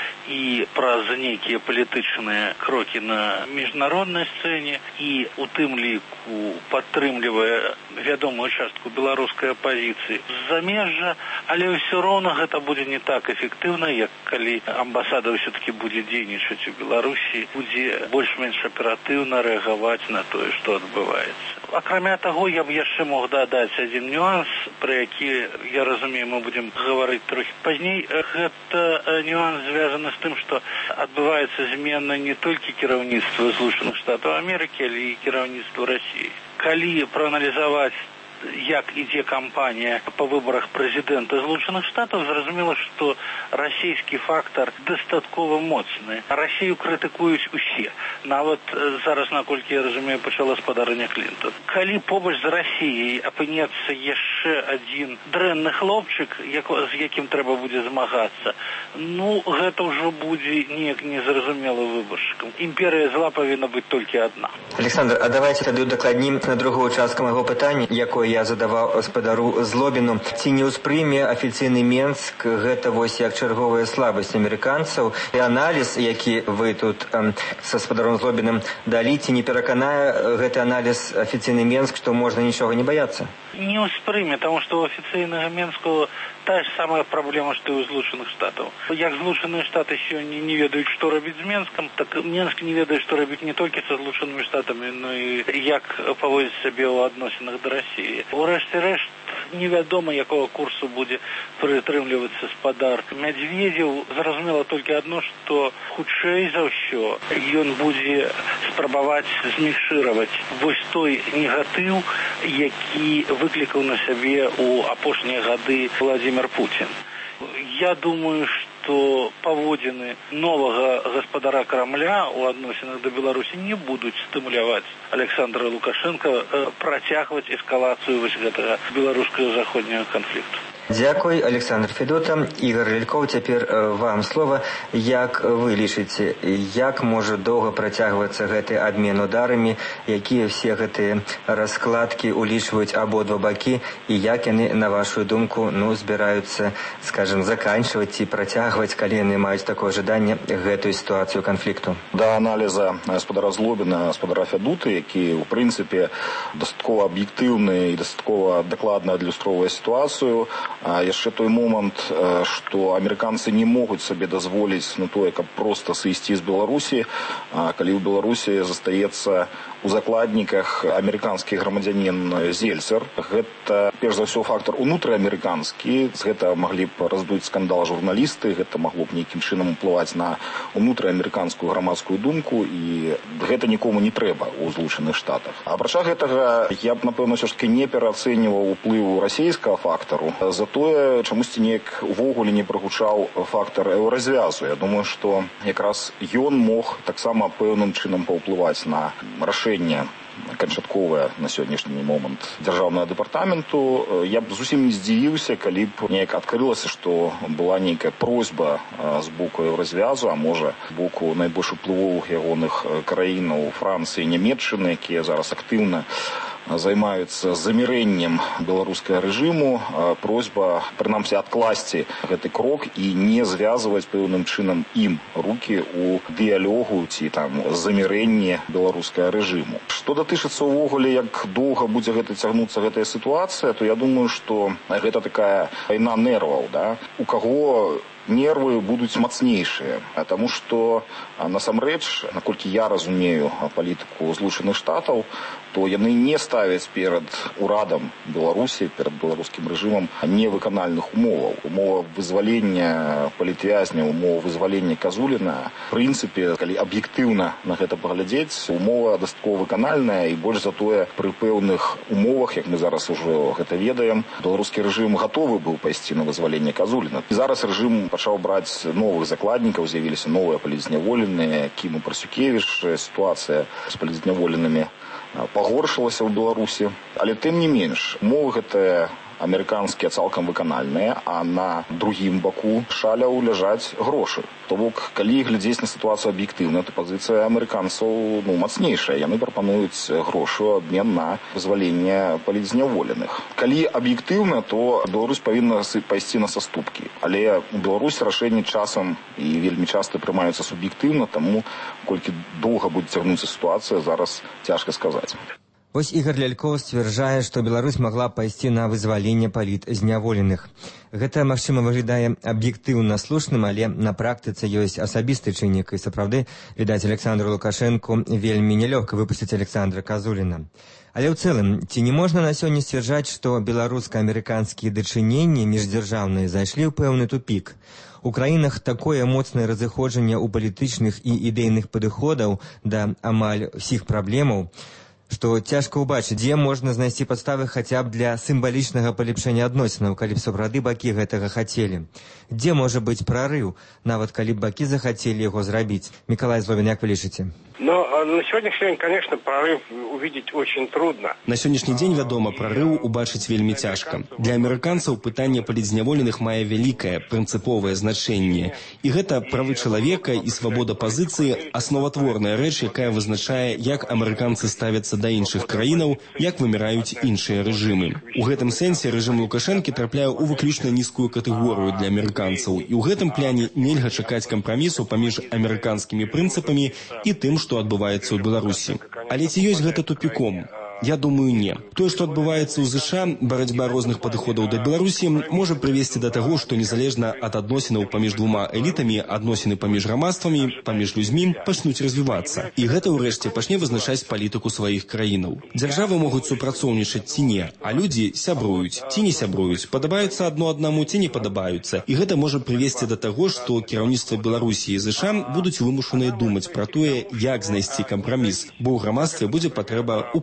І праз нейкія палітычныя крокі на міжнароднай сцэне і у тым ліку падтрымлівае вядомую частку беларускай апазіцыі з замежжа, але ўсё роўна гэта будзе не так эфектыўна, як калі амбасада ўсё-такі будзе дзейнічаць у Беларусі, будзе больш-менш аператыўна рэагаваць на тое, што адбываецца. Акрамя таго, я б яшчэ мог дадаць адзін нюанс, пра які, я разумею, мы будзем гаварыць трохі пазней. Гэта нюанс звязаны з тым, што адбываецца змена не толькі кіраўніцтва Злучаных Штатаў Амерыкі, але і кіраўніцтва Расіі. Калі прааналізаваць, як ідзе кампанія па выбарах прэзідэнта Злучаных Штатаў, зразумела, што расійскі фактар дастаткова моцны. Расію крытыкуюць усе. Нават зараз, наколькі я разумею, пачала спадарня Клінтон. Калі побач з Расіяй апынецца яшчэ адзін дрэнны хлопчык, з якім трэба будзе змагацца, ну, гэта ўжо будзе неяк незразумела выбаршчыкам. Імперыя зла павінна быць толькі адна. Александр, а давайте тады удакладнім на другую частку майго пытання, якое я задаваў спадару Злобіну. Ці не ўспрыме афіцыйны Менск гэта вось як чарговая слабасць амерыканцаў, і аналіз, які вы тут э, са спадаром Злобіным далі, ці не пераканае гэты аналіз афіцыйны Менск, што можна нічога не баяцца? Не ўспрыме, таму што ў афіцыйнага Менску та ж самая праблема, што і ў Злучаных Штатаў. Як Злучаныя Штаты сёння не ведаюць, што рабіць з Менскам, так Менск не ведае, што рабіць не толькі са Злучанымі Штатамі, но і як паводзіць сябе ў адносінах да Расіі. Урэшце рэшт, невядома, якога курсу будзе прытрымлівацца спадар Мядзведзеў. Зразумела толькі адно, што хутчэй за ўсё ён будзе спрабаваць змікшыраваць вось той негатыў, які выклікаў на сябе ў апошнія гады Владзімир Путін. Я думаю, што паводзіны новага гаспадара Крамля ў адносінах да Беларусі не будуць стымуляваць Александра Лукашенка працягваць эскалацыю вось гэтага беларуска-заходняга канфлікту. Дзякуй, Александр Федота. Ігор Лялькоў, цяпер вам слова. Як вы лічыце, як можа доўга працягвацца гэты абмен ударамі, якія все гэтыя раскладкі улічваюць абодва бакі, і як яны, на вашу думку, ну, збіраюцца, скажем, заканчваць ці працягваць, калі яны маюць такое жаданне, гэтую сітуацыю канфлікту? Да аналіза гаспадара Злобіна, гаспадара Федуты, які, у прынцыпе, дастаткова аб'ектыўны і дастаткова дакладна адлюстроўвае сітуацыю. А яшчэ той момант, што амерыканцы не могуць сабе дазволіць на тое, каб проста сысці з Беларусі, калі ў Беларусі застаецца у закладніках амерыканскі грамадзянін Зельцер. Гэта, перш за ўсё, фактор унутраамерыканскі. З гэта маглі б раздуць скандал журналісты, гэта магло б нейкім чынам уплываць на унутраамерыканскую грамадскую думку, і гэта нікому не трэба ў Злучаных Штатах. Апрача гэтага, я б, напэўна, ўсё ж такі не пераацэньваў уплыву расійскага фактару. Затое чамусьці неяк увогуле не прагучаў фактар еўразвязу. Я думаю, што якраз ён мог таксама пэўным чынам паўплываць на рашэнне канчатковае на сённяшні момант дзяржаўнага дэпартаменту. Я б зусім не здзівіўся, калі б неяк адкрылася, што была нейкая просьба з боку еўразвязу, а можа з боку найбольш уплывовых ягоных краінаў Францыі і Нямецчыны, якія зараз актыўна займаюцца замірэннем беларускага рэжыму, просьба, прынамсі, адкласці гэты крок і не звязваць пэўным чынам ім рукі ў дыялогу ці там замірэнні беларускага рэжыму. Што датычыцца ўвогуле, як доўга будзе гэта цягнуцца гэтая сітуацыя, то я думаю, што гэта такая вайна нерваў, да? У каго нервы будуць мацнейшыя, таму што насамрэч, наколькі я разумею палітыку Злучаных Штатаў, то яны не ставяць перад урадам Беларусі, перад беларускім рэжымам невыканальных умоваў. Умова вызвалення палітвязняў, умова вызвалення Казуліна, в прынцыпе, калі аб'ектыўна на гэта паглядзець, умова дастаткова выканальная, і больш за тое, пры пэўных умовах, як мы зараз ужо гэта ведаем, беларускі рэжым гатовы быў пайсці на вызваленне Казуліна. І зараз рэжым пачаў браць новых закладнікаў, з'явіліся новыя палітзняволеныя, Кім і Прасюкевіч. Сітуацыя з палітзняволенымі пагоршылася ў Беларусі. Але тым не менш, умовы гэтыя амерыканскія цалкам выканальныя, а на другім баку шаляў ляжаць грошы. То бок, калі глядзець на сітуацыю аб'ектыўна, то пазіцыя амерыканцаў, ну, мацнейшая. Яны прапануюць грошы ў абмен на вызваленне палітзняволеных. Калі аб'ектыўна, то Беларусь павінна пайсці на саступкі. Але у Беларусі рашэнні часам і вельмі часта прымаюцца суб'ектыўна, таму колькі доўга будзе цягнуцца сітуацыя, зараз цяжка сказаць. Вось Ігор Лялькоў сцвярджае, што Беларусь магла пайсці на вызваленне палітзняволеных. Гэта, магчыма, выглядае аб'ектыўна слушным, але на практыцы ёсць асабісты чыннік, і сапраўды, відаць, Александру Лукашэнку вельмі нялёгка выпусціць Александра Казуліна. Але ў цэлым, ці не можна на сёння сцвярджаць, што беларуска-амерыканскія дачыненні міждзяржаўныя зайшлі ў пэўны тупік? У краінах такое моцнае разыходжанне ў палітычных і ідэйных падыходаў да амаль усіх праблемаў, што цяжка ўбачыць, дзе можна знайсці падставы хаця б для сімвалічнага палепшэння адносінаў, калі б сапраўды бакі гэтага хацелі. Дзе можа быць прарыў, нават калі б бакі захацелі яго зрабіць? Миколай Злобин, як вы лічыце? Но на сегодняшний день, конечно, прорыв увидеть очень трудно. На сённяшні дзень, вядома, прарыў убачыць вельмі цяжка. Для амерыканцаў пытанне палітзняволеных мае вялікае прынцыповае значэнне. І гэта правы чалавека і свабода пазіцыі асноватворная рэч, якая вызначае, як амерыканцы ставяцца да іншых краінаў, як выміраюць іншыя рэжымы. У гэтым сэнсе рэжым Лукашэнкі трапляе ў выключна нізкую катэгорыю для амерыканцаў. І ў гэтым пляне нельга чакаць кампрамісу паміж амерыканскімі прынцыпамі і тым, што адбываецца ў Беларусі. Але ці ёсць гэта тупіком? Я думаю, не. Тое, што адбываецца ў ЗША, барацьба розных падыходаў да Беларусі, можа прывесці да таго, што незалежна ад адносінаў паміж двума элітамі, адносіны паміж грамадствамі, паміж людзьмі пачнуць развівацца. І гэта, ўрэшце, пачне вызначаць палітыку сваіх краінаў. Дзяржавы могуць супрацоўнічаць ці не, а людзі сябруюць ці не сябруюць, падабаюцца адно аднаму ці не падабаюцца. І гэта можа прывесці да таго, што кіраўніцтва Беларусі і ЗША будуць вымушаныя думаць пра тое, як знайсці кампраміс, бо ў грамадстве будзе патрэба ў паляпшэнні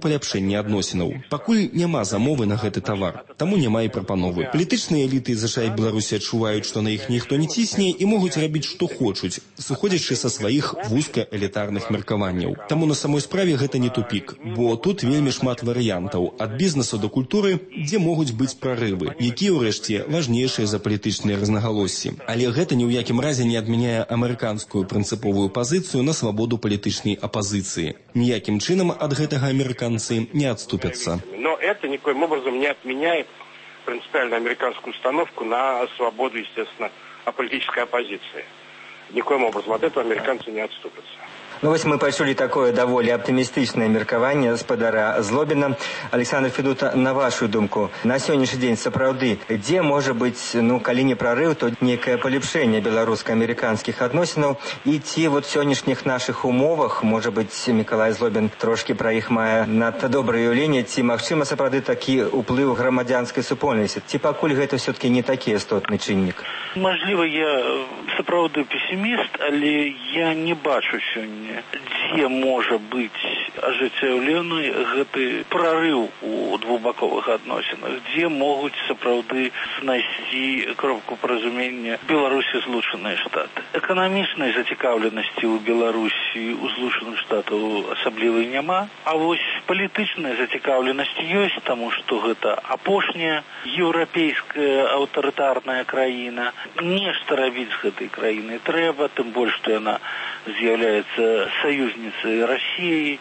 пагаршэння адносінаў. Пакуль няма замовы на гэты тавар, таму няма і прапановы. Палітычныя эліты ЗША і Беларусі адчуваюць, што на іх ніхто не цісне і могуць рабіць, што хочуць, сыходзячы са сваіх вузка-элітарных меркаванняў. Таму на самой справе гэта не тупік, бо тут вельмі шмат варыянтаў, ад бізнесу да культуры, дзе могуць быць прарывы, якія, ўрэшце, важнейшыя за палітычныя рознагалоссі. Але гэта ні ў якім разе не адмяняе амерыканскую прынцыповую пазіцыю на свабоду палітычнай апазіцыі. Ніякім чынам ад гэтага амерыканцы не отступятся. Но это никоим образом не отменяет принципиально американскую установку на свободу, естественно, политической оппозиции. Никоим образом от этого американцы не отступятся. Ну вось мы пачулі такое даволі аптымістычнае меркаванне спадара Злобіна. Александр Федута, на вашу думку, на сённяшні дзень сапраўды, дзе можа быць, ну, калі не прарыў, то некае палепшэнне беларуска-амерыканскіх адносінаў, і ці вот сённяшніх нашых умовах, можа быць, Мікалай Злобін трошкі пра іх мае надта добрае ўяўленне, ці магчыма сапраўды такі ўплыў грамадзянскай супольнасці, ці пакуль гэта ўсё-такі не такі істотны чыннік? Мажліва, я сапраўды песіміст, але я не бачу сёння, дзе можа быць ажыццяўлены гэты прарыў у двухбаковых адносінах, дзе могуць сапраўды знайсці кропку паразумення Беларусі Злучаныя Штаты. Эканамічнай зацікаўленасці ў Беларусі у Злучаных Штатаў асаблівай няма, а вось палітычная зацікаўленасць ёсць, таму што гэта апошняя еўрапейская аўтарытарная краіна. Нешта рабіць з гэтай краінай трэба, тым больш, што яна з'яўляецца саюзніцай Расіі.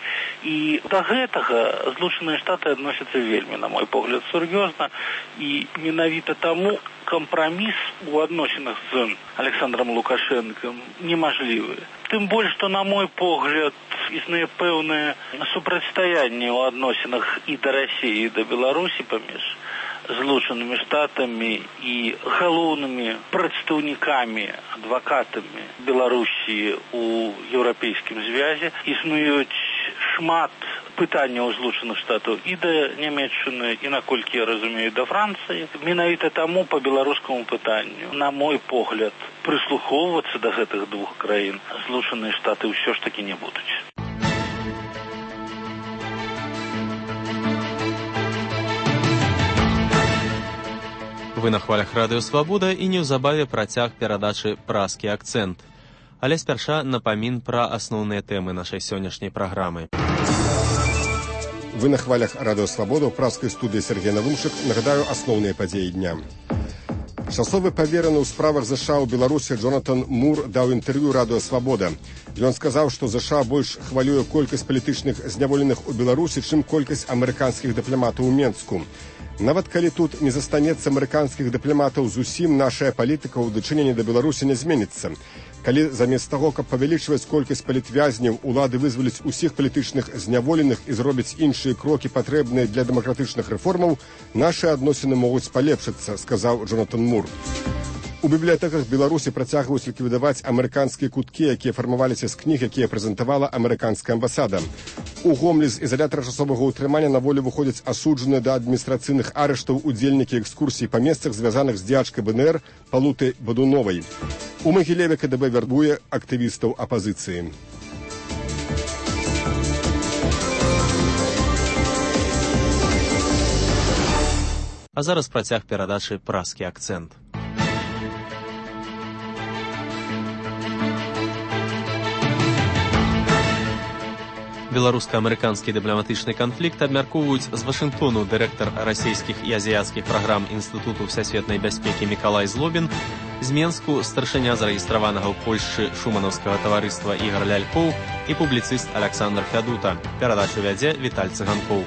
І да гэтага Злучаныя Штаты адносяцца вельмі, на мой погляд, сур'ёзна. І менавіта таму кампраміс у адносінах з Александром Лукашэнкам немажлівы. Тым больш, што, на мой погляд, існуе пэўнае супрацьстаянне ў адносінах і да Расіі, і да Беларусі паміж Злучанымі Штатамі і галоўнымі прадстаўнікамі, адвакатамі Беларусі у еўрапейскім звязе. Існуюць шмат пытанняў Злучаных Штатаў і да Нямецчыны, і, наколькі я разумею, да Францыі. Менавіта таму па беларускаму пытанню, на мой погляд, прыслухоўвацца да гэтых двух краін Злучаныя Штаты ўсё ж такі не будуць. Вы на хвалях Радыё Свабода і неўзабаве працяг перадачы «Празкі акцэнт». Але спярша напамін пра асноўныя тэмы нашай сённяшняй праграмы. Вы на хвалях Радыё Свабода ў празкай студыі Сергей Навумчык. Нагадаю асноўныя падзеі дня. Часовы павераны ў справах ЗША ў Беларусі Джонатан Мур даў інтэрв'ю Радыё Свабода. Ён сказаў, што ЗША больш хвалюе колькасць палітычных зняволеных у Беларусі, чым колькасць амерыканскіх дыпламатаў у Менску. Нават калі тут не застанецца амерыканскіх дыпламатаў зусім, нашая палітыка ў дачыненні да Беларусі не зменіцца. Калі замест таго, каб павялічваць колькасць палітвязняў, улады вызваляць усіх палітычных зняволеных і зробяць іншыя крокі, патрэбныя для дэмакратычных рэформаў, нашы адносіны могуць палепшыцца, сказаў Джонатан Мур. У бібліятэках Беларусі працягваюць ліквідаваць амерыканскія куткі, якія фармаваліся з кніг, якія прэзентавала амерыканская амбасада. У Гомлі з ізалятара часовага ўтрымання на волю выходзяць асуджаныя да адміністрацыйных арыштаў удзельнікі экскурсій па месцах, звязаных з дзеячкай БНР Палутай Бадуновай. У Магілеве КДБ вярбуе актывістаў апазіцыі. А зараз працяг перадачы «Празкі акцэнт». Беларуска-амерыканскі дыпламатычны канфлікт абмяркоўваюць з Вашынгтону дырэктар расійскіх і азіяцкіх праграм Інстытуту всесветнай бяспекі Мікалай Злобін, з Менску старшыня зарэгістраванага ў Польшчы шуманаўскага таварыства Ігар Лялькоў і публіцыст Александр Федута. Перадачу вядзе Віталь Цыганкоў.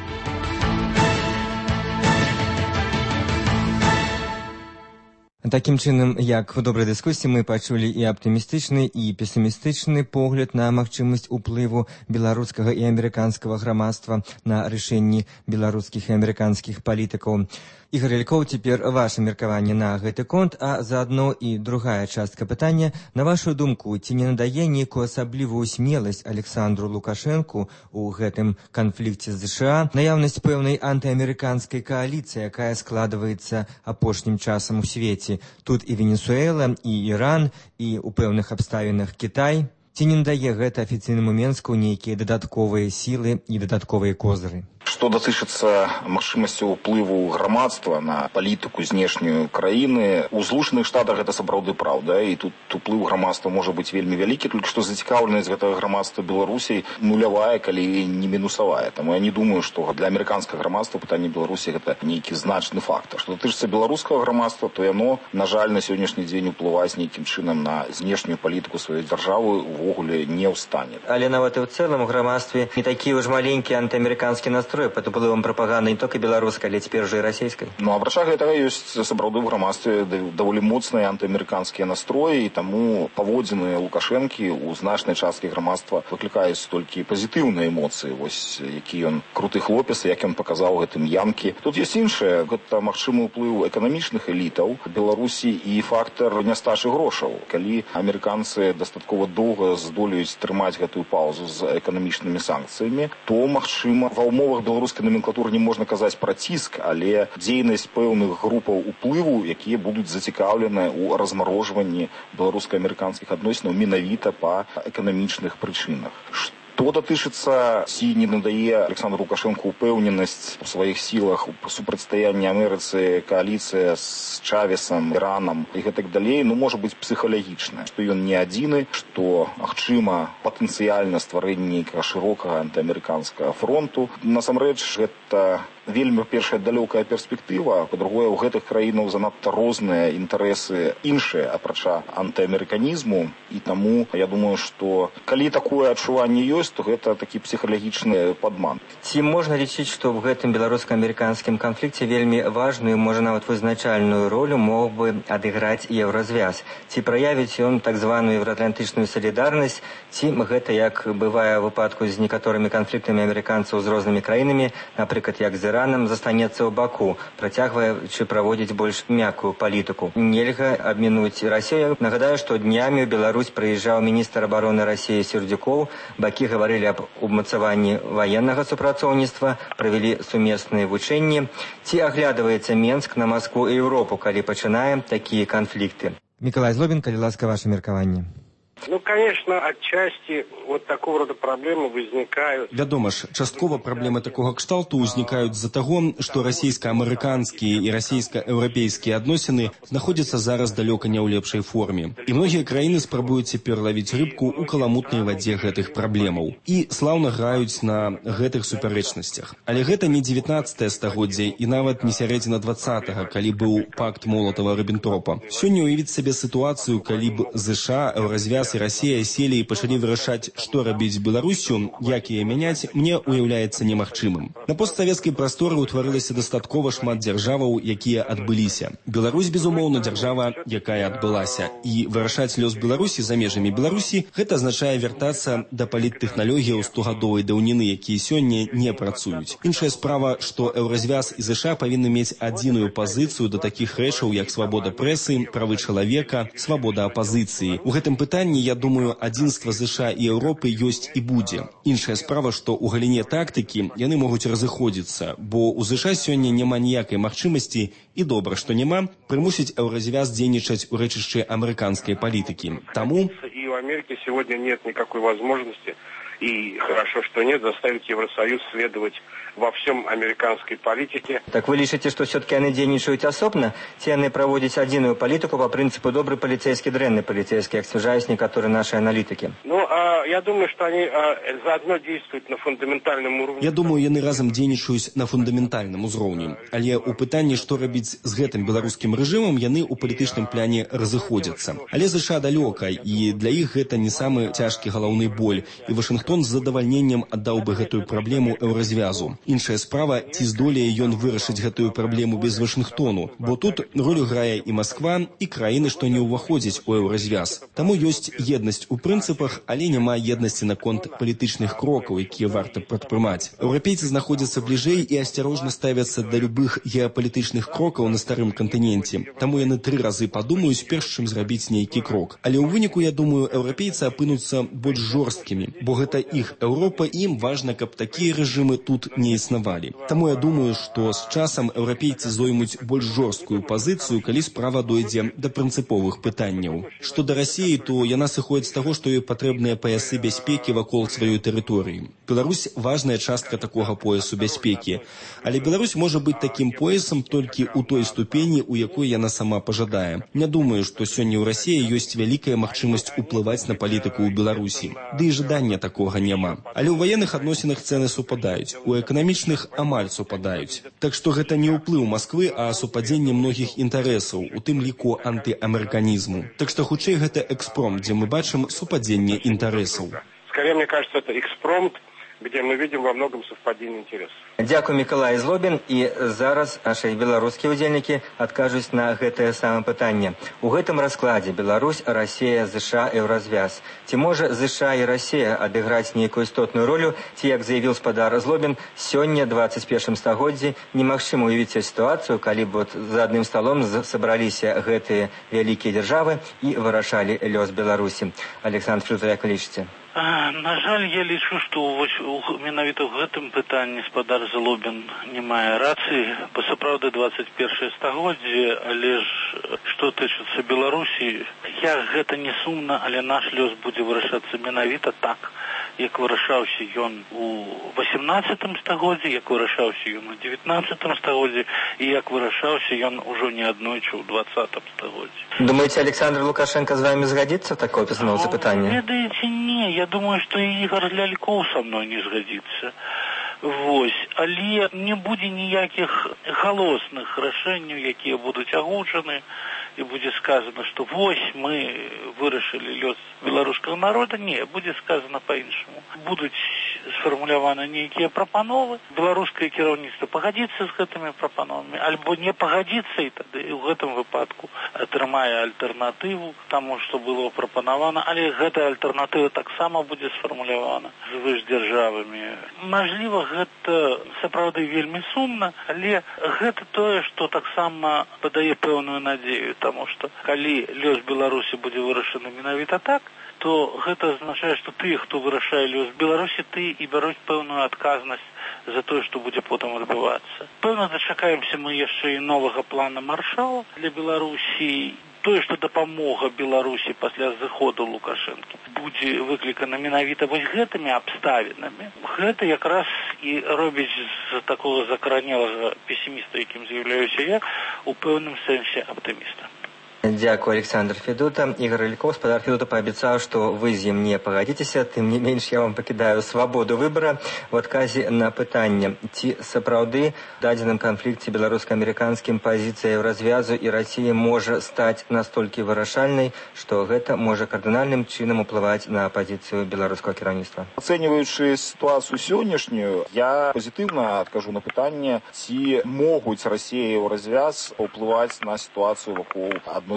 Такім чынам, як у добрай дыскусіі мы пачулі і аптымістычны, і песімістычны погляд на магчымасць уплыву беларускага і амерыканскага грамадства на рашэнні беларускіх і амерыканскіх палітыкаў. Ігар Лялькоў, цяпер ваше меркаванне на гэты конт, а заадно і другая частка пытання. На вашу думку, ці не надае нейкую асаблівую смеласць Александру Лукашэнку у гэтым канфлікце з ЗША наяўнасць пэўнай антыамерыканскай кааліцыі, якая складваецца апошнім часам у свеце? Тут і Венесуэла, і Іран, і ў пэўных абставінах Кітай. Ці не надае гэта афіцыйнаму Менску нейкія дадатковыя сілы і дадатковыя козыры? Што датычыцца магчымасці ўплыву грамадства на палітыку знешнюю краіны, у Злучаных Штатах гэта сапраўды праўда, і тут уплыў грамадства можа быць вельмі вялікі, толькі што зацікаўленасць гэтага грамадства Беларусі нулявая, калі не мінусавая. Таму я не думаю, што для амерыканскага грамадства пытанне Беларусі гэта нейкі значны фактор. Што датычыцца беларускага грамадства, то яно, на жаль, на сённяшні дзень уплываць нейкім чынам на знешнюю палітыку сваёй дзяржавы увогуле не ў стане. Але нават і ў цэлым у грамадстве не такі ўж маленькі антыамерыканскі настрой пад уплывам прапаганды не толькі беларускай, але цяпер уже і расійскай. Ну, апрача гэтага ёсць сапраўды ў грамадстве даволі моцныя антыамерыканскія настроі, і таму паводзіны Лукашэнкі ў значнай часткі грамадства выклікаюць толькі пазітыўныя эмоцыі. Вось які ён круты хлопец, як ён паказаў гэтым янкі. Тут ёсць іншае, гэта магчымы ўплыў эканамічных элітаў Беларусі і фактар нястачы грошаў. Калі амерыканцы дастаткова доўга здолеюць трымаць гэтую паузу з эканамічнымі санкцыямі, то, магчыма, ва ўмовах беларускай номенклатуры не можна казаць пра ціск, але дзейнасць пэўных групаў уплыву, якія будуць зацікаўленыя ў размарожванні беларуска-амерыканскіх адносінаў менавіта па эканамічных прычынах. Што датычыцца, ці не надае Александру Лукашэнку упэўненасць у сваіх сілах у супрацьстаянні Амерыцы, кааліцыя з Чавесам, Іранам і гэтак далей, ну, можа быць псіхалагічна, што ён не адзіны, што магчыма патэнцыяльна стварэнне нейкага шырокага антыамерыканскага фронту. Насамрэч, гэта вельмі, першая, далёкая перспектыва, па-другое, у гэтых краінаў занадта розныя інтарэсы іншыя, апрача антыамерыканізму, і таму я думаю, што калі такое адчуванне ёсць, то гэта такі псіхалагічны падман. Ці можна лічыць, што ў гэтым беларуска-амерыканскім канфлікце вельмі важную, можа нават вызначальную ролю мог бы адыграць еўразвяз? Ці праявіць ён так званую еўраатлантычную салідарнасць, ці гэта, як бывае ў выпадку з некаторымі канфліктамі амерыканцаў з рознымі краінамі, напрыклад, як з Іраном, застанецца ў баку, працягваючы праводзіць больш мяккую палітыку. Нельга абмінуць Расію. Нагадаю, што днямі ў Беларусь прыязджаў міністр абароны Расіі Сердюкоў. Бакі гаварылі аб умацаванні ваеннага супрацоўніцтва, правялі сумесныя вучэнні. Ці аглядваецца Менск на Маскву і Еўропу, калі пачынаем такія канфлікты? Миколай Злобин, калі ласка, ваше меркаванне. Ну, конечно, отчасти вот такого рода проблемы возникают. Вядома ж, часткова праблемы такога кшталту ўзнікаюць з-за таго, што расійска-амерыканскія і расійска-еўрапейскія адносіны знаходзяцца зараз далёка не ў лепшай форме. І многія краіны спрабуюць цяпер лавіць рыбку ў каламутнай вадзе гэтых праблемаў. І слаўна граюць на гэтых супярэчнасцях. Але гэта не дзевятнаццатае стагоддзе і нават не сярэдзіна дваццатага, калі быў пакт Молатава-Ріббентропа. Сёння ўявіць сабе сітуацыю, калі б ЗША, Еўразвяз і Расія сели і пачалі вырашаць, што рабіць з Беларусю, як яе мяняць, мне уяўляецца немагчымым. На постсавецкай прасторы ўтварылася дастаткова шмат дзяржаваў, якія адбыліся. Беларусь, безумоўна, дзяржава, якая адбылася. І вырашаць лёс Беларусі за межамі Беларусі, гэта азначае вяртацца да паліттэхналогіяў стогадовай даўніны, якія сёння не працуюць. Іншая справа, што Еўразвяз і ЗША павінны мець адзіную пазіцыю да такіх рэчаў, як свабода прэсы, правы чалавека, свабода апазіцыі. У гэтым пытанні, я думаю, адзінства ЗША і Еўропы ёсць і будзе. Іншая справа, што ў галіне тактыкі яны могуць разыходзіцца, бо ў ЗША сёння няма ніякай магчымасці, і добра, што няма, прымусіць Еўразвяз дзейнічаць у рэчышчы амерыканскай палітыкі. Таму... И у Америки сегодня нет никакой возможности, и хорошо, что нет, заставить Евросоюз следовать во всем американской политике. Так вы лічыце, што все-таки яны дзейнічаюць асобна, ці яны праводзяць адзіную палітыку по принципу добрый полицейский, дрэнны полицейский, як сцвярджаюць некаторыя наши аналітыкі? Ну, а, я думаю, что они а, заодно действуют на фундаментальном уровне. Я думаю, яны разам дзейнічаюць на фундаментальным узроўні. Але ў пытанні, што рабіць з гэтым беларускім рэжымам, яны ў палітычным пляне разыходзяцца. Але ЗША далёка, і для іх гэта не самы цяжкі галаўны боль, і Вашынгтон з задавальненнем аддаў бы гэтую праблему Еўразвязу. Іншая справа, ці здолее ён вырашыць гэтую праблему без Вашынгтону, бо тут ролю грае і Масква, і краіны, што не ўваходзяць у Еўразвяз. Таму ёсць еднасць у прынцыпах, але няма еднасці наконт палітычных крокаў, якія варта прадпрымаць. Еўрапейцы знаходзяцца бліжэй і асцярожна ставяцца да любых геапалітычных крокаў на старым кантыненце. Таму яны тры разы падумаюць, перш чым зрабіць нейкі крок. Але ў выніку, я думаю, еўрапейцы апынуцца больш жорсткімі, бо гэта іх Еўропа, і ім важна, каб такія рэжымы тут не існавалі. Таму я думаю, што з часам еўрапейцы зоймуць больш жорсткую пазіцыю, калі справа дойдзе да прынцыповых пытанняў. Што да Расіі, то яна сыходзіць з таго, што ёй патрэбныя паясы бяспекі вакол сваёй тэрыторыі. Беларусь – важная частка такога поясу бяспекі. Але Беларусь можа быць такім поясам толькі ў той ступені, у якой яна сама пажадае. Не думаю, што сёння ў Расіі ёсць вялікая магчымасць уплываць на палітыку ў Беларусі. Ды і жадання такога няма. Але ў ваенных адносінах цэны супадаюць, у эканамічных амаль супадаюць. Так што гэта не ўплыў Масквы, а супадзенне многіх інтарэсаў, у тым ліку антыамерыканізму. Так што хутчэй гэта экспромт, дзе мы бачым супадзенне інтарэсаў. Скорее, мне кажется, это экспромт, где мы видим во многом совпадение интересов. Дякую, Миколай Злобин. И зараз наши белорусские удзельники откажусь на гэтае самое пытанне. У гэтым раскладе Беларусь, Россия, США и Еўразвяз. Ці можа США и Россия адыграць нейкую істотную ролю, ці, як заявил спадар Злобин, сёння, двадцать первым стагоддзі, немагчыма уявіць ситуацию, калі б вот за одним столом собраліся гэтыя вялікія державы и вырашалі лёс Беларусі. Александр Фрюза, як вы лічыце? А, на жаль, я лічу, што менавіта ў гэтым пытанні спадар Злобін не мае рацыі, бо сапраўды двадцать первое стагоддзе, але ж што тычыцца Беларусі, як гэта не сумна, але наш лёс будзе вырашацца менавіта так, як вырашаўся ён у восемнадцатым стагоддзі, як вырашаўся ён у девятнадцатым стагоддзі і як вырашаўся ён ужо не аднойчы ў двадцатым стагоддзі. Думаеце, Александр Лукашенко з вами згадзіцца такое пісановае запытанне? Ведаеце, не, я думаю, што і Ігор Лялькоў са мной не згадзіцца. Вось, але не будзе ніякіх галосных рашэнняў, якія будуць агучаны, і будзе сказано, што вось мы вырашылі лёс беларускага народа. Не, будзе сказано па-іншаму. Будуць сфармуляваны нейкія прапановы, беларускае кіраўніцтва пагадзіцца з гэтымі прапановамі, альбо не пагадзіцца, і тады ў гэтым выпадку атрымае альтэрнатыву таму, што было прапанавана, але гэтая альтэрнатыва таксама будзе сфармулявана звышдзяржавамі. Мажліва, гэта сапраўды вельмі сумна, але гэта тое, што таксама падае пэўную надзею, таму што калі лёс Беларусі будзе вырашаны менавіта так, то гэта азначае, што тыя, хто вырашае лёс Беларусі, ты і бяруць пэўную адказнасць за тое, што будзе потым адбывацца. Пэўна, дачакаемся мы яшчэ і новага плана Маршала для Беларусі. Тое, што дапамога Беларусі пасля зыходу Лукашэнкі будзе выклікана менавіта вось гэтымі абставінамі. Гэта якраз і робіць з такого закаранелага песіміста, якім з'яўляюся я, у пэўным сэнсе аптыміста. Дякую, Александр Федута. Игорь Лялькоў, спадар Федута, пообещал, что вы з ім не пагадзіцеся, тым не менш я вам пакідаю свабоду выбора в адказе на пытанне, ці сапраўды в дадзеным канфлікце беларуска-амерыканскім пазіцыя Еўразвязу і Расіі можа стаць настолькі вырашальнай, што гэта можа кардынальным чынам уплываць на пазіцыю беларускага кіраўніцтва. Ацэньваючы сітуацыю сённяшнюю, я пазітыўна адкажу на пытанне, ці могуць Расія і Еўразвяз паўплываць на сітуацыю вакол адносінаў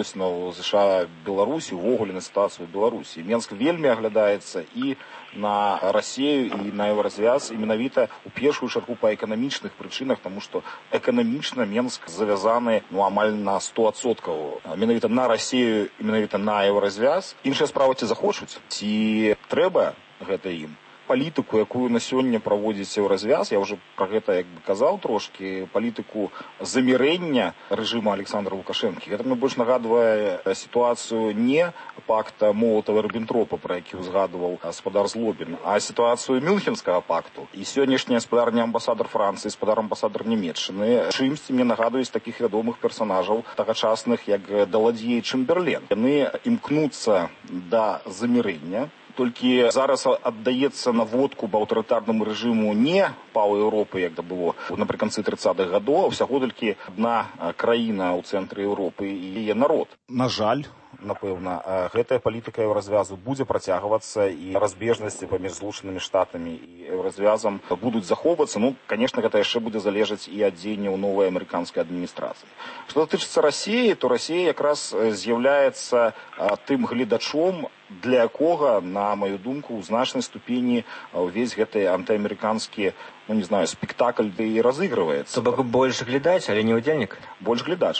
США Беларусі, увогуле на сітуацыю ў Беларусі. Менск вельмі аглядаецца і на Расію, і на Еўразвяз, і менавіта ў першую чаргу па эканамічных прычынах, таму што эканамічна Менск завязаны ну, амаль на сто адсоткаў. Менавіта на Расію і менавіта на Еўразвяз. Іншая справа, ці захочуць, ці трэба гэта ім. Палітыку, якую на сёння праводзіць Еўразвяз, я ўжо пра гэта як бы казаў трошкі, палітыку замірэння рэжыма Александра Лукашэнкі. Гэта мне больш нагадвае сітуацыю не пакта Молотава-Ріббентропа, пра які узгадваў спадар Злобін, а сітуацыю Мюнхенскага пакту. І сённяшні спадарні амбасадар Францыі, спадар амбасадар Нямецчыны чымсьці мне нагадваюць такіх вядомых персанажаў тагачасных, як Даладзей і Чэмберлен. Яны імкнуцца да замірэння, толькі зараз аддаецца наводку па аўтарытарнаму рэжыму не паў Еўропы, як да было напрыканцы трыццатых гадоў, а ўсяго толькі адна краіна ў цэнтры Еўропы і яе народ. На жаль, напэўна, гэтая палітыка Еўразвязу будзе працягвацца і разбежнасці паміж Злучанымі Штатамі і Еўразвязам будуць захоўвацца. Ну, конечно, гэта яшчэ будзе залежаць і ад дзеянняў новай амерыканскай адміністрацыі. Што датычыцца Расіі, то Расія якраз з'яўляецца тым гледачом, для якога, на маю думку, у значнай ступені ўвесь гэты антыамерыканскі, ну не знаю, спектакль да і разыгрываецца. То бок больш глядач, але не ўдзельнік? Больш глядач.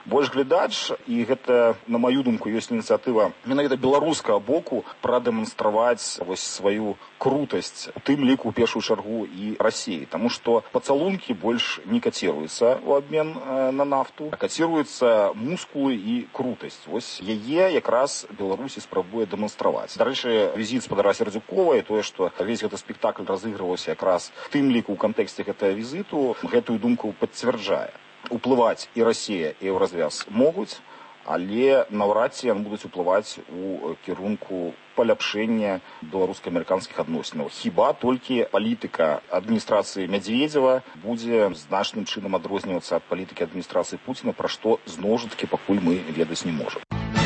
больш глядач, і гэта, на маю думку, ёсць ініцыятыва менавіта беларускага боку прадэманстраваць вось сваю крутасць, у тым ліку, у першую чаргу, і Расіі. Таму што пацалункі больш не каціруюцца ў абмен э, на нафту, а каціруюцца мускулы і крутасць. Вось яе якраз Беларусі спрабуе дэманстраваць. Дарэчы, візіт спадара Сердзюкова і тое, што весь гэты спектакль разыгрываўся якраз в тым ліку ў кантэксце гэтага візіту, гэтую думку пацвярджае. Уплываць і Расія, і Еўразвяз могуць, але наўрад ці яны будуць уплываць у кірунку паляпшэння беларуска-амерыканскіх адносінаў. Хіба толькі палітыка адміністрацыі Мядзведзева будзе значным чынам адрознівацца ад палітыкі адміністрацыі Пуціна, пра што зноў жа такі пакуль мы ведаць не можам.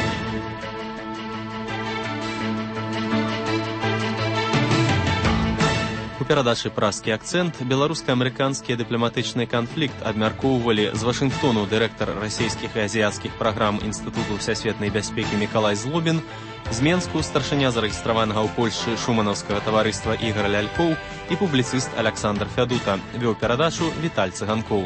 У перадачы «Празкі акцэнт» беларуска-амерыканскі дыпламатычны канфлікт абмяркоўвалі з Вашынгтону дырэктар расійскіх і азіяцкіх праграм Інстытуту всесветнай бяспекі Мікалай Злобін, з Менску старшыня зарэгістраванага ў Польшчы шуманаўскага таварыства Ігар Лялькоў і публіцыст Аляксандр Фядута. Вёў перадачу Віталь Цыганкоў.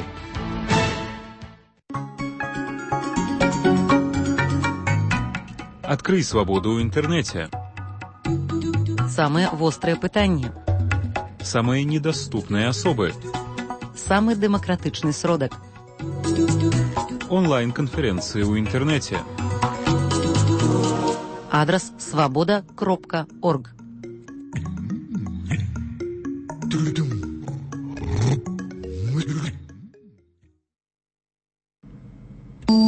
Адкрый свабоду ў інтэрнэце. Самыя вострыя пытанні. Самые недоступные особы. Самый демократичный сродок. Онлайн-конференции в интернете. Адрес свобода кропка орг.